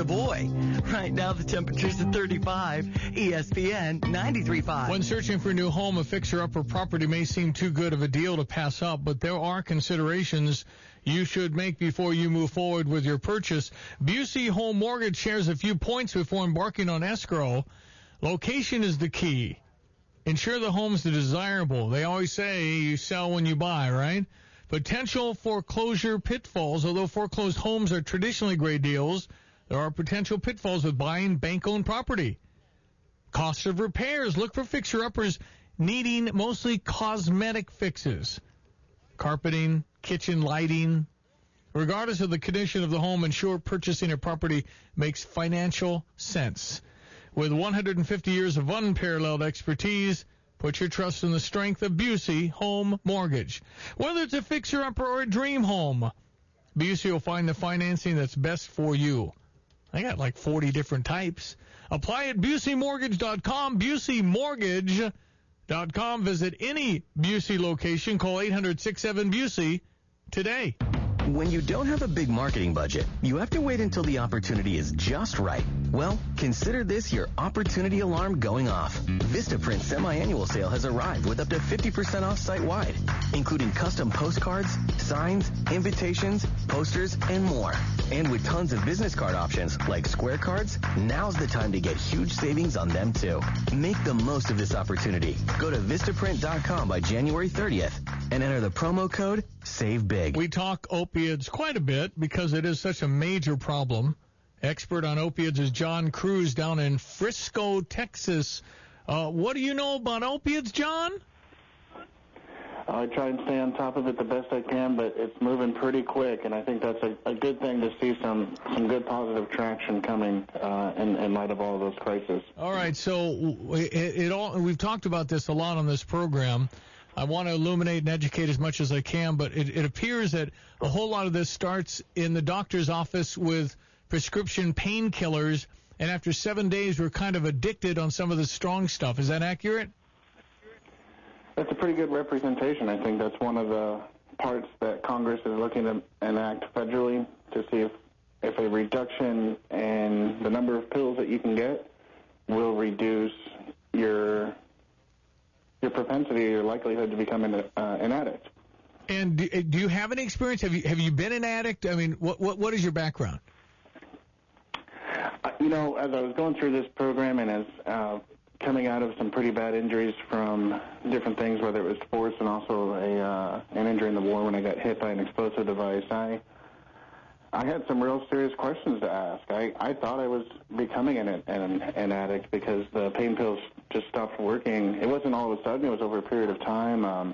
S14: boy. Right now the temperature's at thirty-five. E S P N ninety-three point five.
S1: When searching for a new home, a fixer-upper property may seem too good of a deal to pass up, but there are considerations you should make before you move forward with your purchase. Busey Home Mortgage shares a few points before embarking on escrow. Location is the key. Ensure the home's desirable. They always say you sell when you buy, right? Potential foreclosure pitfalls. Although foreclosed homes are traditionally great deals, there are potential pitfalls with buying bank-owned property. Cost of repairs. Look for fixer-uppers needing mostly cosmetic fixes. Carpeting, kitchen lighting. Regardless of the condition of the home, ensure purchasing a property makes financial sense. With one hundred fifty years of unparalleled expertise, put your trust in the strength of Busey Home Mortgage. Whether it's a fixer-upper or a dream home, Busey will find the financing that's best for you. I got like forty different types. Apply at Busey Mortgage dot com, Busey Mortgage dot com. Visit any Busey location. Call eight hundred, six seven, Busey today.
S3: When you don't have a big marketing budget, you have to wait until the opportunity is just right. Well, consider this your opportunity alarm going off. Vistaprint semi-annual sale has arrived with up to fifty percent off site-wide, including custom postcards, signs, invitations, posters, and more. And with tons of business card options like square cards, now's the time to get huge savings on them too. Make the most of this opportunity. Go to Vistaprint dot com by January thirtieth and enter the promo code SAVEBIG.
S1: We talk opiates quite a bit because it is such a major problem. Expert on opiates is John Cruz down in Frisco, Texas. Uh, what do you know about opiates, John?
S6: I try and stay on top of it the best I can, but it's moving pretty quick, and I think that's a, a good thing to see some, some good positive traction coming uh, in, in light of all of those crises.
S1: All right, so it, it all we've talked about this a lot on this program. I want to illuminate and educate as much as I can, but it, it appears that a whole lot of this starts in the doctor's office with prescription painkillers, and after seven days we're kind of addicted on some of the strong stuff. Is that accurate?
S6: That's a pretty good representation. I think that's one of the parts that Congress is looking to enact federally to see if, if a reduction in the number of pills that you can get will reduce your your propensity, your likelihood to become an, uh, an addict.
S1: And do, do you have any experience? Have you have you been an addict? I mean, what what, what is your background?
S6: Uh, you know, as I was going through this program and as uh, coming out of some pretty bad injuries from different things, whether it was sports and also a uh, an injury in the war when I got hit by an explosive device, I I had some real serious questions to ask. I, I thought I was becoming an, an an addict because the pain pills just stopped working. It wasn't all of a sudden. It was over a period of time. Um,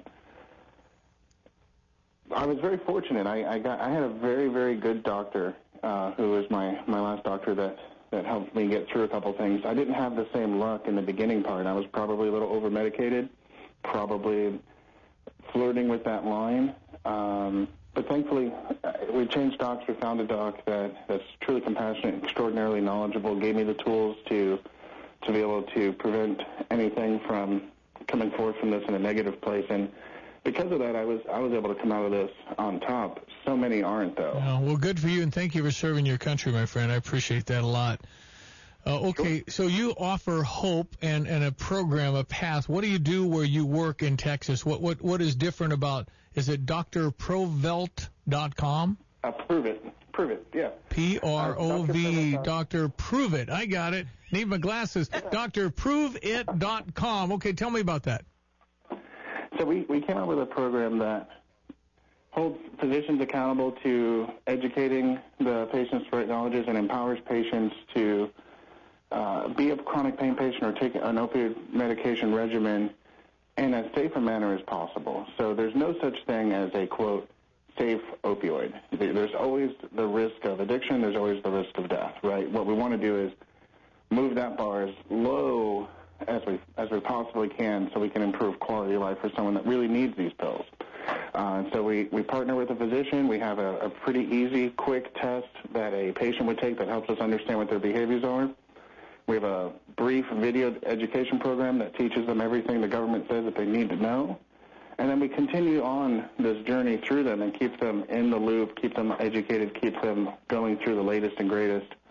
S6: I was very fortunate. I, I got I had a very, very good doctor uh, who was my, my last doctor that, that helped me get through a couple things. I didn't have the same luck in the beginning part. I was probably a little over-medicated, probably flirting with that line. Um, but thankfully, we changed docs. We found a doc that, that's truly compassionate, extraordinarily knowledgeable, gave me the tools to to be able to prevent anything from coming forth from this in a negative place. And because of that, I was I was able to come out of this on top. So many aren't, though.
S1: Oh, well, good for you, and thank you for serving your country, my friend. I appreciate that a lot. Uh, okay, sure. So you offer hope and, and a program, a path. What do you do where you work in Texas? What what what is different about? Is it D R Provelt dot com?
S6: Uh, prove it. Prove it, yeah.
S1: P R O V, Doctor Prove It. I got it. Need my glasses. Doctor Prove It dot com. Okay, tell me about that.
S6: So we, we came up with a program that holds physicians accountable to educating the patient's right knowledges and empowers patients to uh, be a chronic pain patient or take an opioid medication regimen in as safe a manner as possible. So there's no such thing as a, quote, safe opioid. There's always the risk of addiction. There's always the risk of death, right? What we want to do is move that bar as low as we as we possibly can so we can improve quality of life for someone that really needs these pills. Uh, so we, we partner with a physician. We have a, a pretty easy, quick test that a patient would take that helps us understand what their behaviors are. We have a brief video education program that teaches them everything the government says that they need to know. And then we continue on this journey through them and keep them in the loop, keep them educated, keep them going through the latest and greatest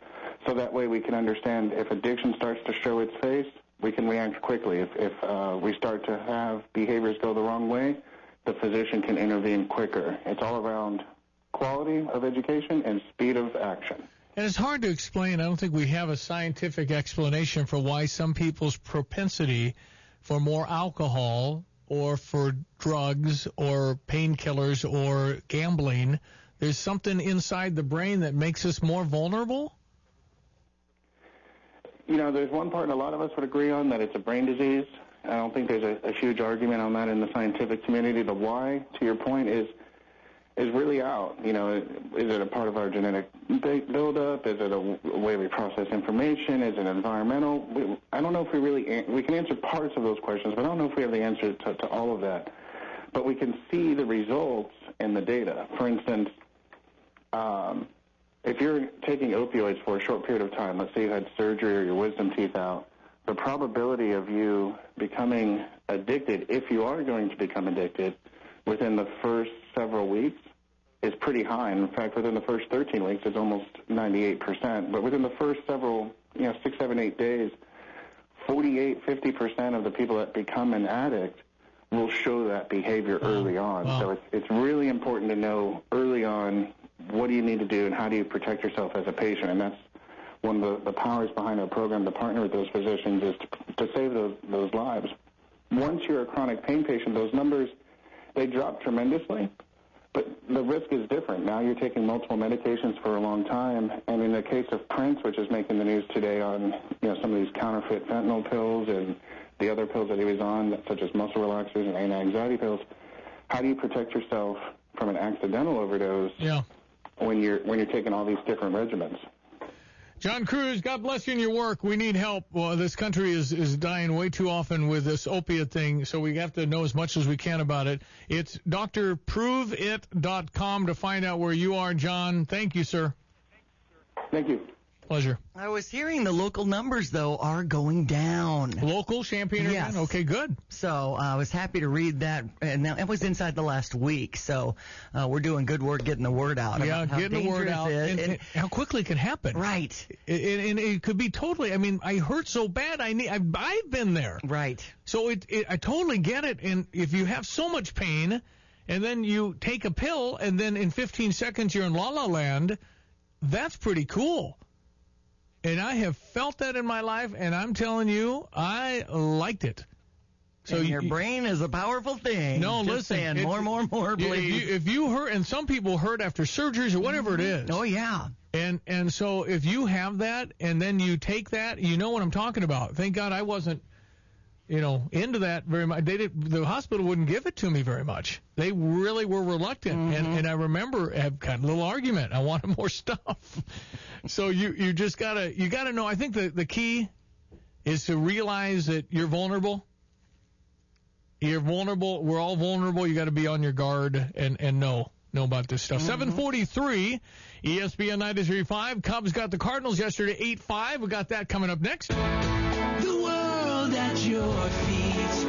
S6: so that way we can understand if addiction starts to show its face, we can react quickly. If, if uh, we start to have behaviors go the wrong way, the physician can intervene quicker. It's all around quality of education and speed of action.
S1: And it's hard to explain. I don't think we have a scientific explanation for why some people's propensity for more alcohol or for drugs or painkillers or gambling, there's something inside the brain that makes us more vulnerable?
S6: You know, there's one part a lot of us would agree on, that it's a brain disease. I don't think there's a, a huge argument on that in the scientific community. The why, to your point, is is really out. You know, is it a part of our genetic buildup? Is it a way we process information? Is it environmental? We, I don't know if we really, we can answer parts of those questions, but I don't know if we have the answer to, to all of that. But we can see the results in the data. For instance, um, if you're taking opioids for a short period of time, let's say you had surgery or your wisdom teeth out, the probability of you becoming addicted, if you are going to become addicted, within the first several weeks is pretty high. In fact, within the first thirteen weeks, it's almost ninety-eight percent. But within the first several, you know, six, seven, eight days, forty-eight, fifty percent of the people that become an addict will show that behavior early on.
S1: Wow.
S6: So it's, it's really important to know early on what do you need to do and how do you protect yourself as a patient. And that's one of the, the powers behind our program to partner with those physicians, is to, to save those, those lives. Once you're a chronic pain patient, those numbers, they drop tremendously, but the risk is different. Now you're taking multiple medications for a long time, and in the case of Prince, which is making the news today on, you know, some of these counterfeit fentanyl pills and the other pills that he was on, such as muscle relaxers and anti-anxiety pills, how do you protect yourself from an accidental overdose
S1: yeah.
S6: when you're when you're taking all these different regimens?
S1: John Cruz, God bless you in your work. We need help. Well, this country is, is dying way too often with this opiate thing, so we have to know as much as we can about it. It's D R prove it dot com to find out where you are, John. Thank you, sir.
S6: Thank you.
S1: Pleasure.
S14: I was hearing the local numbers, though, are going down.
S1: Local Champaign?
S14: Yes.
S1: Okay, good.
S14: So uh, I was happy to read that, and that was inside the last week. So uh, we're doing good work getting the word out.
S1: Yeah,
S14: about how
S1: getting the word out,
S14: dangerous it
S1: and,
S14: is.
S1: and how quickly it can happen.
S14: Right.
S1: And, and it could be totally. I mean, I hurt so bad. I need. I've, I've been there.
S14: Right.
S1: So it, it. I totally get it. And if you have so much pain, and then you take a pill, and then in fifteen seconds you're in La La Land, that's pretty cool. And I have felt that in my life, and I'm telling you, I liked it.
S14: So and your you, brain is a powerful thing.
S1: No,
S14: Just
S1: listen.
S14: Saying, more, more, more, please.
S1: If you, if you hurt, and some people hurt after surgeries or whatever
S14: mm-hmm.
S1: it is.
S14: Oh, yeah.
S1: And and so if you have that, and then you take that, you know what I'm talking about. Thank God I wasn't, you know, into that very much. They did, the hospital wouldn't give it to me very much. They really were reluctant.
S14: Mm-hmm.
S1: And, and I remember have got a little argument. I wanted more stuff. So you, you just gotta you gotta know. I think the, the key is to realize that you're vulnerable. You're vulnerable. We're all vulnerable. You got to be on your guard and, and know know about this stuff. Mm-hmm. seven forty-three, E S P N ninety-three point five. Cubs got the Cardinals yesterday, eight five. We got that coming up next.
S7: The world at your feet.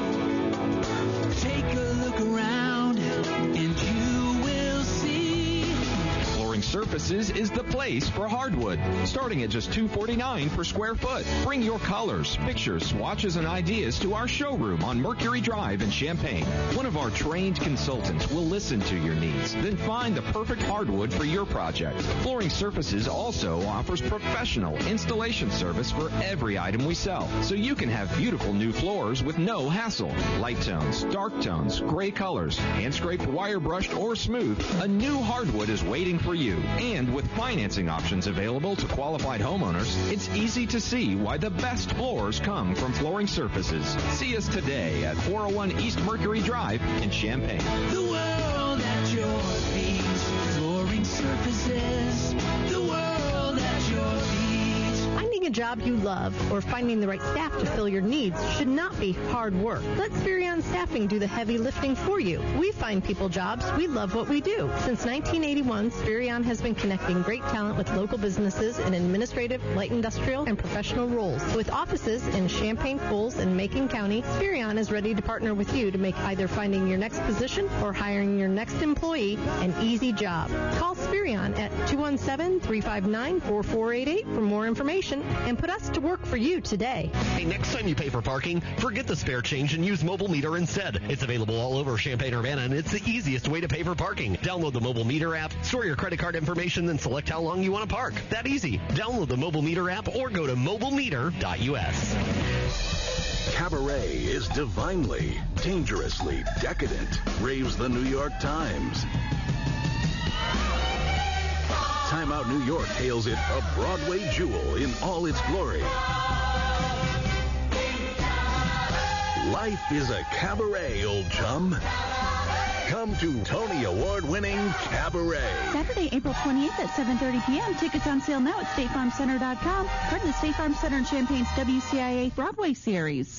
S7: Take a look around and you will see.
S8: Flooring Surfaces is the place for hardwood, starting at just two forty-nine per square foot. Bring your colors, pictures, swatches, and ideas to our showroom on Mercury Drive in Champaign. One of our trained consultants will listen to your needs, then find the perfect hardwood for your project. Flooring Surfaces also offers professional installation service for every item we sell, so you can have beautiful new floors with no hassle. Light tones, dark tones, gray colors, hand-scraped, wire-brushed, or smooth, a new hardwood is waiting for you. And with financing options available to qualified homeowners, it's easy to see why the best floors come from Flooring Surfaces. See us today at four oh one East Mercury Drive in Champaign.
S7: The world at your feet. Flooring Surfaces. The world at your feet.
S9: Finding a job you love or finding the right staff to fill your needs should not be hard work. Let Spherion Staffing do the heavy lifting for you. We find people jobs. We love what we do. Since nineteen eighty-one, Spherion has been connecting great talent with local businesses in administrative, light industrial, and professional roles. With offices in Champaign, Coles, and Macon County, Spherion is ready to partner with you to make either finding your next position or hiring your next employee an easy job. Call Spherion Carry On at two one seven, three five nine, four four eight eight for more information and put us to work for you today.
S10: Hey, next time you pay for parking, forget the spare change and use Mobile Meter instead. It's available all over Champaign-Urbana, and it's the easiest way to pay for parking. Download the Mobile Meter app, store your credit card information, then select how long you want to park. That easy. Download the Mobile Meter app or go to mobile meter dot u s.
S11: Cabaret is divinely, dangerously decadent, raves the New York Times. Time Out New York hails it a Broadway jewel in all its glory. Life is a cabaret, old chum. Come to Tony Award-winning Cabaret.
S13: Saturday, April twenty-eighth at seven thirty p.m. Tickets on sale now at state farm center dot com. Part of the State Farm Center and Champaign's W C I A Broadway series.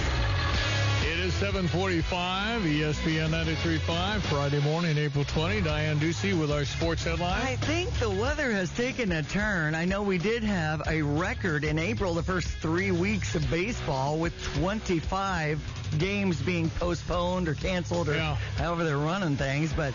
S1: It is seven forty-five, E S P N ninety-three point five, Friday morning, April twentieth. Diane Ducey with our sports headline.
S14: I think the weather has taken a turn. I know we did have a record in April, the first three weeks of baseball, with twenty-five games being postponed or canceled or yeah. however they're running things. But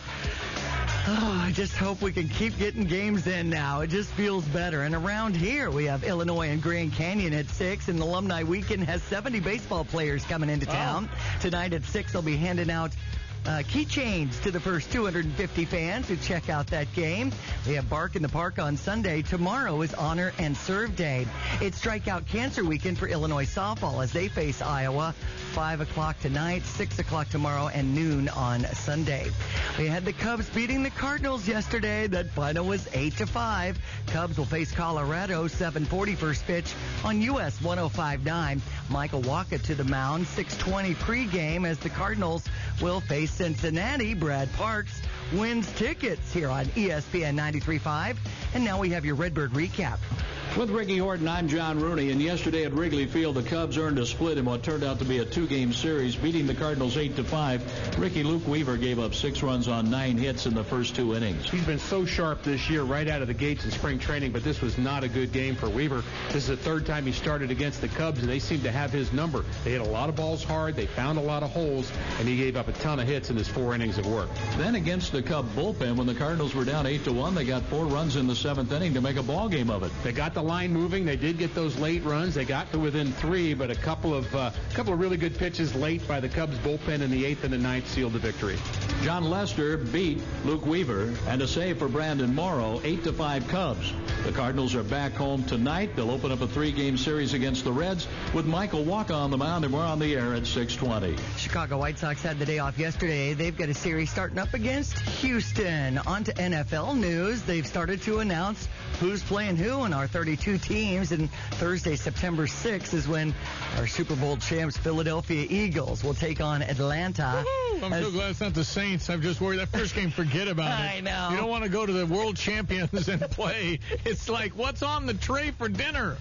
S14: oh, I just hope we can keep getting games in now. It just feels better. And around here, we have Illinois and Grand Canyon at six, and the Alumni Weekend has seventy baseball players coming into town. Oh. Tonight at six, they'll be handing out Uh, keychains to the first two hundred fifty fans who check out that game. We have Bark in the Park on Sunday. Tomorrow is Honor and Serve Day. It's Strikeout Cancer Weekend for Illinois softball as they face Iowa. five o'clock tonight, six o'clock tomorrow, and noon on Sunday. We had the Cubs beating the Cardinals yesterday. That final was eight to five. Cubs will face Colorado, seven forty first pitch on U S one oh five point nine. Michael Wacha to the mound, six twenty pregame as the Cardinals will face Cincinnati. Brad Parks wins tickets here on E S P N ninety-three point five. And now we have your Redbird recap.
S15: With Ricky Horton, I'm John Rooney, and yesterday at Wrigley Field, the Cubs earned a split in what turned out to be a two-game series, beating the Cardinals eight to five. Ricky Luke Weaver gave up six runs on nine hits in the first two innings.
S16: He's been so sharp this year right out of the gates in spring training, but this was not a good game for Weaver. This is the third time he started against the Cubs, and they seem to have his number. They hit a lot of balls hard, they found a lot of holes, and he gave up a ton of hits in his four innings of work.
S15: Then against the Cub bullpen, when the Cardinals were down eight to one, they got four runs in the seventh inning to make a ball game of it.
S16: They got the line moving. They did get those late runs. They got to within three, but a couple of uh, couple of really good pitches late by the Cubs bullpen in the eighth and the ninth sealed the victory.
S15: John Lester beat Luke Weaver, and a save for Brandon Morrow, eight to five Cubs. The Cardinals are back home tonight. They'll open up a three-game series against the Reds with Michael Wacha on the mound, and we're on the air at six twenty.
S14: Chicago White Sox had the day off yesterday. They've got a series starting up against Houston. On to N F L news. They've started to announce who's playing who in our thirty-two teams, and Thursday, September sixth, is when our Super Bowl champs Philadelphia Eagles will take on Atlanta.
S1: Woo-hoo! I'm As... so glad it's not the Saints. I'm just worried that first game, forget about it.
S14: I know.
S1: You don't want to go to the world champions and play. It's like, what's on the tray for dinner?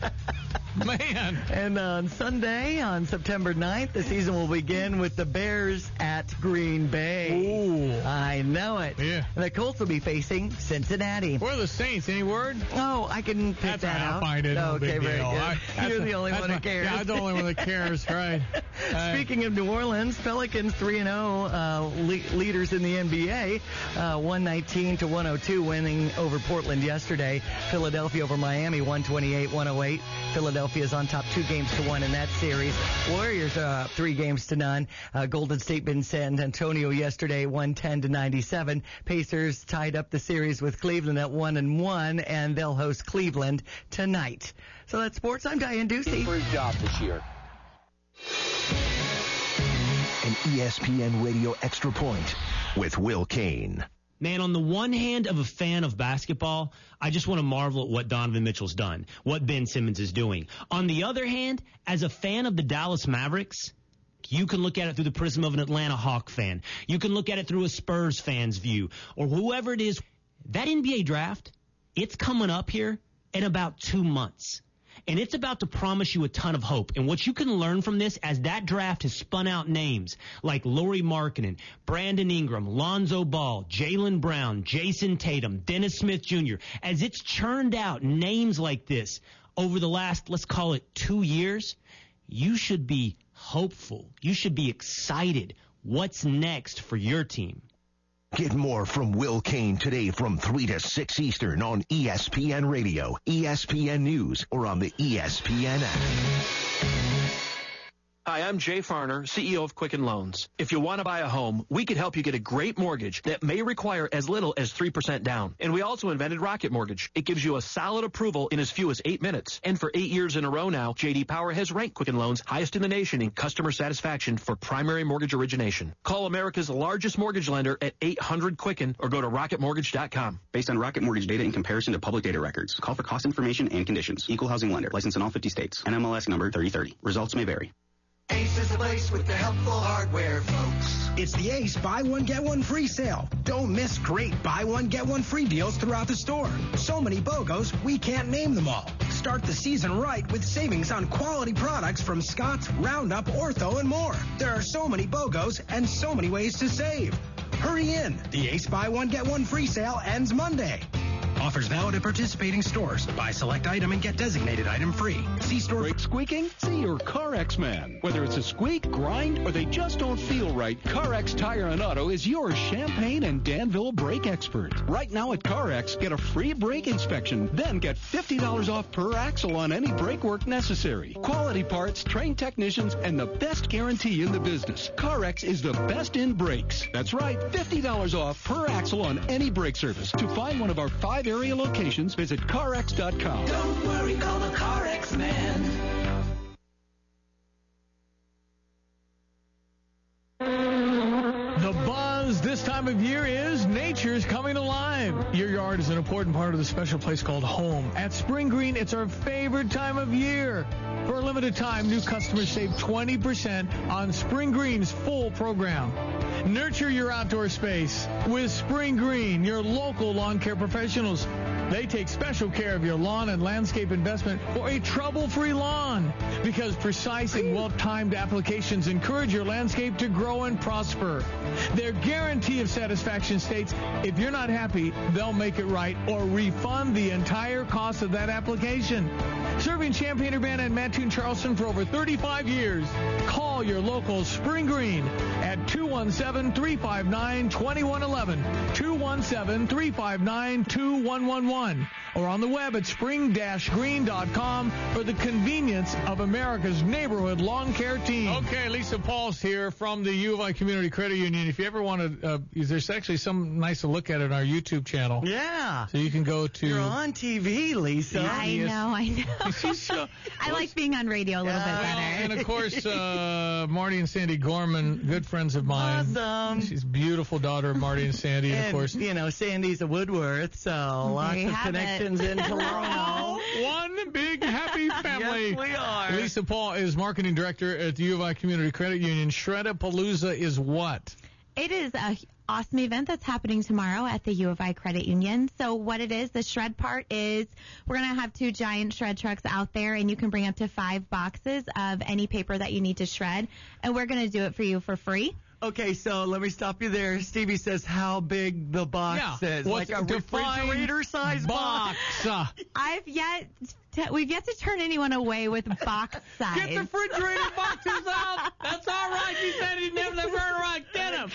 S1: Man.
S14: And on Sunday, on September ninth, the season will begin with the Bears at Green Bay.
S1: Ooh.
S14: I know it.
S1: Yeah.
S14: The Colts will be facing Cincinnati.
S1: Where are the Saints? Any word?
S14: Oh, I can pick
S1: That's
S14: that
S1: right,
S14: out.
S1: I'll find it.
S14: Oh,
S1: no
S14: okay,
S1: big
S14: very
S1: deal.
S14: good.
S1: I,
S14: You're the
S1: a,
S14: only one
S1: my,
S14: who cares.
S1: Yeah, I'm the only one that cares, right.
S14: Speaking of New Orleans, Pelicans three and oh uh, le- leaders in the N B A, uh, one nineteen to one oh two, winning over Portland yesterday. Philadelphia over Miami, one twenty-eight one oh eight. Philadelphia's on top two games to one in that series. Warriors uh, three games to none. Uh, Golden State beat San Antonio yesterday, one ten to ninety-seven. Pacers tied up the series with Cleveland at one and one, and they'll host Cleveland tonight. So that's sports. I'm Diane Ducey.
S17: For his job this year.
S18: An E S P N Radio Extra Point with Will Kane.
S28: Man, on the one hand of a fan of basketball, I just want to marvel at what Donovan Mitchell's done, what Ben Simmons is doing. On the other hand, as a fan of the Dallas Mavericks, you can look at it through the prism of an Atlanta Hawk fan. You can look at it through a Spurs fan's view, or whoever it is. That N B A draft, it's coming up here in about two months. And it's about to promise you a ton of hope. And what you can learn from this, as that draft has spun out names like Lauri Markkanen, Brandon Ingram, Lonzo Ball, Jaylen Brown, Jason Tatum, Dennis Smith Junior, as it's churned out names like this over the last, let's call it two years, you should be hopeful. You should be excited. What's next for your team?
S18: Get more from Will Kane today from three to six Eastern on E S P N Radio, E S P N News, or on the E S P N app.
S17: Hi, I'm Jay Farner, C E O of Quicken Loans. If you want to buy a home, we could help you get a great mortgage that may require as little as three percent down. And we also invented Rocket Mortgage. It gives you a solid approval in as few as eight minutes. And for eight years in a row now, J D Power has ranked Quicken Loans highest in the nation in customer satisfaction for primary mortgage origination. Call America's largest mortgage lender at eight hundred Quicken or go to rocket mortgage dot com.
S19: Based on Rocket Mortgage data in comparison to public data records. Call for cost information and conditions. Equal housing lender. License in all fifty states. N M L S number thirty thirty. Results may vary.
S20: Ace is the place with the helpful hardware, folks.
S21: It's the Ace Buy One, Get One Free sale. Don't miss great Buy One, Get One Free deals throughout the store. So many BOGOs, we can't name them all. Start the season right with savings on quality products from Scott's, Roundup, Ortho, and more. There are so many BOGOs and so many ways to save. Hurry in. The Ace Buy One, Get One Free sale ends Monday. Offers valid at participating stores. Buy select item and get designated item free. See store.
S22: Brake squeaking? See your CarX man. Whether it's a squeak, grind, or they just don't feel right, CarX Tire and Auto is your Champaign and Danville brake expert. Right now at CarX, get a free brake inspection, then get fifty dollars off per axle on any brake work necessary. Quality parts, trained technicians, and the best guarantee in the business. CarX is the best in brakes. That's right, fifty dollars off per axle on any brake service. To find one of our five area locations, visit car x dot com.
S20: Don't worry, call the CarX man.
S1: The buzz this time of year is nature's coming alive. Your yard is an important part of the special place called home. At Spring Green, it's our favorite time of year. For a limited time, new customers save twenty percent on Spring Green's full program. Nurture your outdoor space with Spring Green, your local lawn care professionals. They take special care of your lawn and landscape investment for a trouble-free lawn, because precise and well-timed applications encourage your landscape to grow and prosper. Their guarantee of satisfaction states if you're not happy, they'll make it right or refund the entire cost of that application. Serving Champaign-Urbana and Mattoon-Charleston for over thirty-five years. Call your local Spring Green at two one seven, three five nine, two one one one, two one seven, three five nine, two one one one, or on the web at spring dash green dot com for the convenience of America's neighborhood lawn care team. Okay, Lisa Paul's here from the U of I Community Credit Union. If you ever want to, uh, there's actually some nice to look at on our YouTube channel.
S14: Yeah.
S1: So you can go to...
S14: You're on T V, Lisa.
S23: I know, I know.
S1: so,
S23: I like being on radio a little
S14: Yeah.
S23: bit better.
S1: and of course, uh, Marty and Sandy Gorman, good friends of mine.
S14: Awesome.
S1: She's a beautiful daughter of Marty and Sandy, and,
S14: And,
S1: of course...
S14: you know, Sandy's a Woodworth, so lots
S23: you
S14: of
S23: have it.
S14: connections in Toronto.
S1: One big happy family.
S14: Yes, we are.
S1: Lisa Paul is marketing director at the U of I Community Credit Union. Shred-a-Palooza is what?
S23: It is a awesome event that's happening tomorrow at the U of I Credit Union. So what it is, the shred part is we're going to have two giant shred trucks out there, and you can bring up to five boxes of any paper that you need to shred, and we're going to do it for you for free.
S14: Okay, so let me stop you there. Stevie says how big the box
S1: Yeah,
S14: is.
S1: what's
S14: Like a
S1: define
S14: refrigerator-sized box.
S1: box.
S23: I've yet to, we've yet to turn anyone away with box size.
S1: Get the refrigerator boxes out. That's all right. You said you never never right. Get them.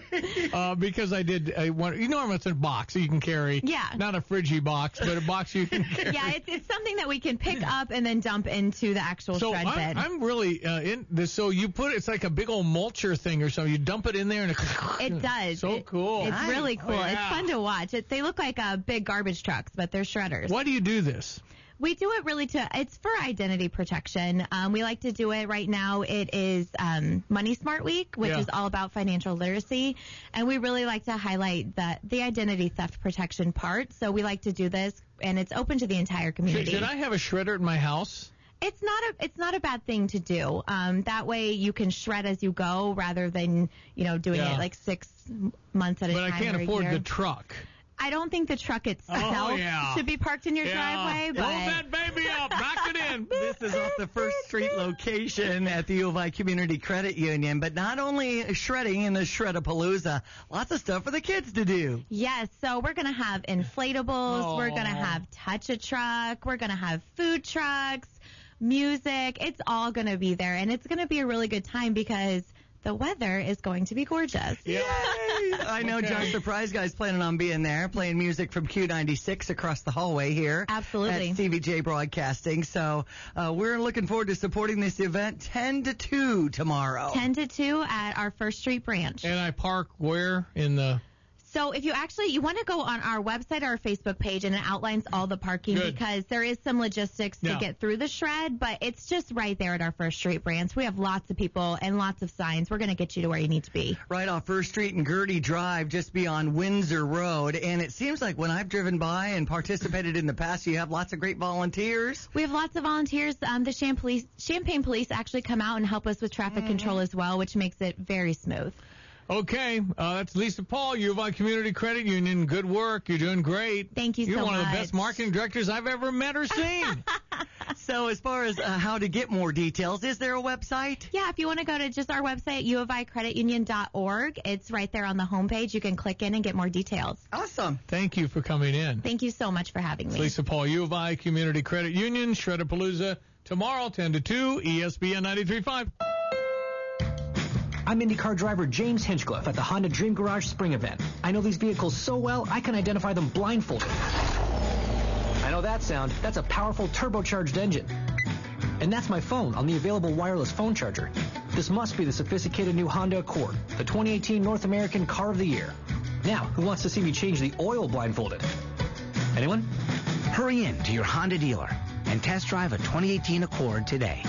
S1: Uh, because I did, I want, you know, it's a box that you can carry.
S23: Yeah.
S1: Not a friggy box, but a box you can carry.
S23: Yeah, it's, it's something that we can pick up and then dump into the actual
S1: So
S23: shred
S1: I'm,
S23: bed.
S1: I'm really uh, in this. So you put it's like a big old mulcher thing or something. You dump it in there and it.
S23: It does.
S1: So
S23: It-
S1: cool.
S23: It's
S1: Nice.
S23: really cool.
S1: Oh, yeah.
S23: It's fun to watch. It, they look like uh, big garbage trucks, but they're shredders.
S1: Why do you do this?
S23: We do it really to, it's for identity protection. Um, we like to do it right now. It is um, Money Smart Week, which
S1: Yeah.
S23: is all about financial literacy. And we really like to highlight the, the identity theft protection part. So we like to do this, and it's open to the entire
S1: Should,
S23: community.
S1: should I have a shredder at my house?
S23: It's not a it's not a bad thing to do. Um, that way you can shred as you go rather than, you know, doing
S1: Yeah.
S23: it like six months at a
S1: But
S23: time.
S1: I can't
S23: or a
S1: afford
S23: year.
S1: the truck.
S23: I don't think the truck itself
S1: Oh, yeah.
S23: should be parked in your
S1: Yeah.
S23: driveway, but
S1: Roll that baby up, back it in.
S14: This is off the First Street location at the U of I Community Credit Union. But not only shredding in the Shred-a-Palooza, lots of stuff for the kids to do.
S23: yes, so we're going to have inflatables, we're going to
S1: Aw.
S23: have touch-a-truck, we're going to have food trucks, music. It's all going to be there, and it's going to be a really good time because the weather is going to be gorgeous.
S14: Yay! I know John Surprise Guy's planning on being there, playing music from Q ninety-six across the hallway here.
S23: Absolutely.
S14: At C V J Broadcasting. So uh, we're looking forward to supporting this event ten to two tomorrow.
S23: ten to two at our First Street branch.
S1: And I park where in the...
S23: So if you actually, you want to go on our website or our Facebook page, and it outlines all the parking
S1: Good.
S23: because there is some logistics to
S1: Yeah.
S23: get through the shred, but it's just right there at our First Street branch. We have lots of people and lots of signs. We're going to get you to where you need to be.
S14: Right off First Street and Gertie Drive, just beyond Windsor Road. And it seems like when I've driven by and participated in the past, you have lots of great volunteers.
S23: We have lots of volunteers. Um, the Cham- police, Champaign Police actually come out and help us with traffic control as well, which makes it very smooth.
S1: Okay, uh, that's Lisa Paul, U of I Community Credit Union. Good work. You're doing great.
S23: Thank you
S1: You're
S23: so
S1: one of the
S23: much.
S1: best marketing directors I've ever met or seen.
S14: So as far as uh, how to get more details, is there a website?
S23: Yeah, if you want to go to just our website, u of i credit union dot org, it's right there on the homepage. You can click in and get more details.
S14: Awesome.
S1: Thank you for coming in.
S23: Thank you so much for having
S1: It's
S23: me.
S1: Lisa Paul, U of I Community Credit Union, Shredapalooza tomorrow, ten to two, E S P N ninety-three point five.
S2: I'm IndyCar driver James Hinchcliffe at the Honda Dream Garage Spring Event. I know these vehicles so well, I can identify them blindfolded. I know that sound. That's a powerful turbocharged engine. And that's my phone on the available wireless phone charger. This must be the sophisticated new Honda Accord, the twenty eighteen North American Car of the Year. Now, who wants to see me change the oil blindfolded? Anyone?
S4: Hurry in to your Honda dealer and test drive a twenty eighteen Accord today.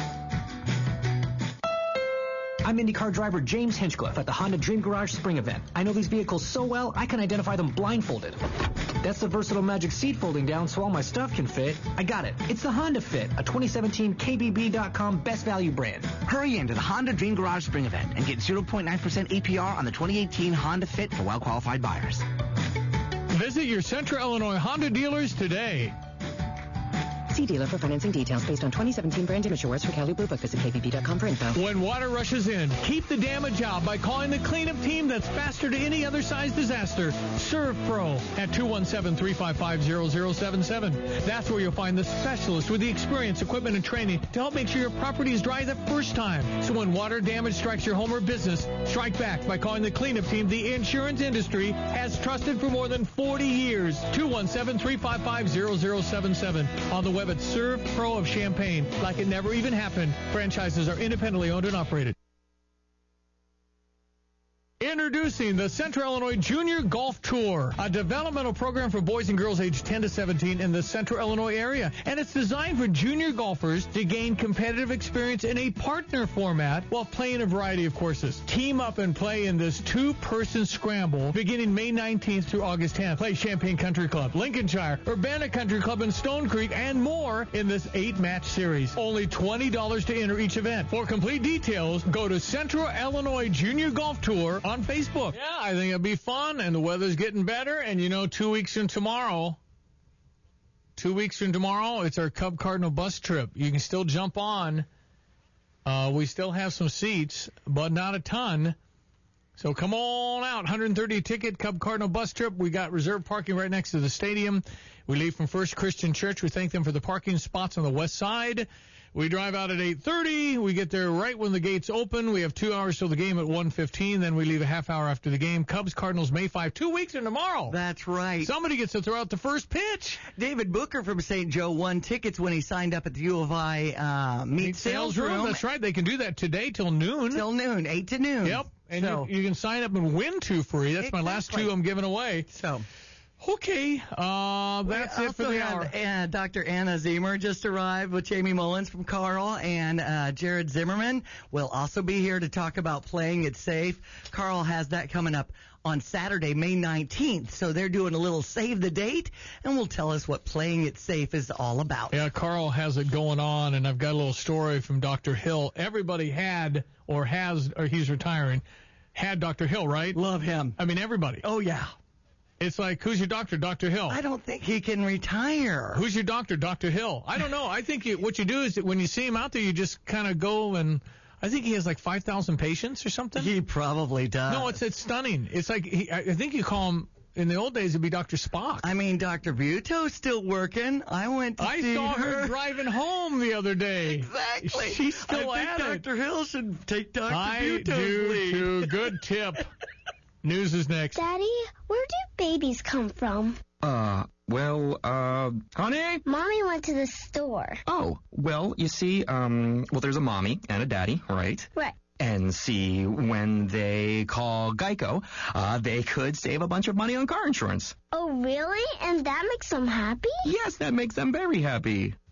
S2: I'm IndyCar driver James Hinchcliffe at the Honda Dream Garage Spring Event. I know these vehicles so well, I can identify them blindfolded. That's the versatile magic seat folding down so all my stuff can fit. I got it. It's the Honda Fit, a twenty seventeen K B B dot com best value brand.
S4: Hurry in to the Honda Dream Garage Spring Event and get zero point nine percent A P R on the twenty eighteen Honda Fit for well-qualified buyers.
S1: Visit your Central Illinois Honda dealers today.
S5: See dealer for financing details based on twenty seventeen brand image awards for Cali Blue Book. Visit K B B dot com for info.
S1: When water rushes in, keep the damage out by calling the cleanup team that's faster to any other size disaster. Serve Pro at two one seven, three five five, zero zero seven seven. That's where you'll find the specialist with the experience, equipment, and training to help make sure your property is dry the first time. So when water damage strikes your home or business, strike back by calling the cleanup team the insurance industry has trusted for more than forty years. two one seven, three five five, zero zero seven seven. On the web at Serve Pro of Champaign. Like it never even happened. Franchises are independently owned and operated. Introducing the Central Illinois Junior Golf Tour, a developmental program for boys and girls aged ten to seventeen in the Central Illinois area. And it's designed for junior golfers to gain competitive experience in a partner format while playing a variety of courses. Team up and play in this two-person scramble beginning May nineteenth through August tenth. Play Champaign Country Club, Lincolnshire, Urbana Country Club, and Stone Creek, and more in this eight-match series. Only twenty dollars to enter each event. For complete details, go to Central Illinois Junior Golf Tour on Facebook. Yeah, I think it'll be fun, and the weather's getting better. And, you know, two weeks from tomorrow, two weeks from tomorrow, it's our Cub Cardinal bus trip. You can still jump on. Uh, we still have some seats, but not a ton. So come on out. one hundred thirty a ticket, Cub Cardinal bus trip. We got reserved parking right next to the stadium. We leave from First Christian Church. We thank them for the parking spots on the west side. We drive out at eight thirty. We get there right when the gates open. We have two hours till the game at one fifteen. Then we leave a half hour after the game. Cubs, Cardinals, May fifth, two weeks from tomorrow.
S14: That's right.
S1: Somebody gets to throw out the first pitch.
S14: David Booker from Saint Joe won tickets when he signed up at the U of I uh, meet,
S1: Meet
S14: sales room.
S1: That's right. They can do that today till noon.
S14: Till noon, eight to noon.
S1: Yep. And
S14: so,
S1: you, you can sign up and win two free. That's exactly. My last two I'm giving away.
S14: So.
S1: Okay, uh, that's
S14: we
S1: it for the
S14: have,
S1: hour.
S14: Uh, Doctor Anna Zimmer just arrived with Jamie Mullins from Carl, and uh, Jared Zimmerman will also be here to talk about playing it safe. Carl has that coming up on Saturday, May nineteenth, so they're doing a little save the date, and will tell us what playing it safe is all about.
S1: Yeah, Carl has it going on, and I've got a little story from Doctor Hill. Everybody had or has, or he's retiring, had Doctor Hill, right?
S14: Love him.
S1: I mean, everybody.
S14: Oh, yeah.
S1: It's like, who's your doctor? Doctor Hill.
S14: I don't think he can retire.
S1: Who's your doctor? Doctor Hill. I don't know. I think you, what you do is that when you see him out there, you just kind of go and I think he has like five thousand patients or something.
S14: He probably does.
S1: No, it's it's stunning. It's like he, I think you call him in the old days, it'd be Doctor Spock.
S14: I mean, Doctor Buto's still working. I went to
S1: I
S14: see
S1: saw her driving home the other day.
S14: Exactly.
S1: She's still
S14: I
S1: at
S14: think
S1: it.
S14: Doctor Hill should take Doctor
S1: I
S14: Buto's
S1: do
S14: lead.
S1: too. Good tip. News is next.
S3: Daddy, where do babies come from?
S6: Uh, well, uh, honey?
S3: Mommy went to the store.
S6: Oh, well, you see, um, well, there's a mommy and a daddy, right?
S3: Right.
S6: And see, when they call Geico, uh, they could save a bunch of money on car insurance.
S3: Oh, really? And that makes them happy?
S6: Yes, that makes them very happy.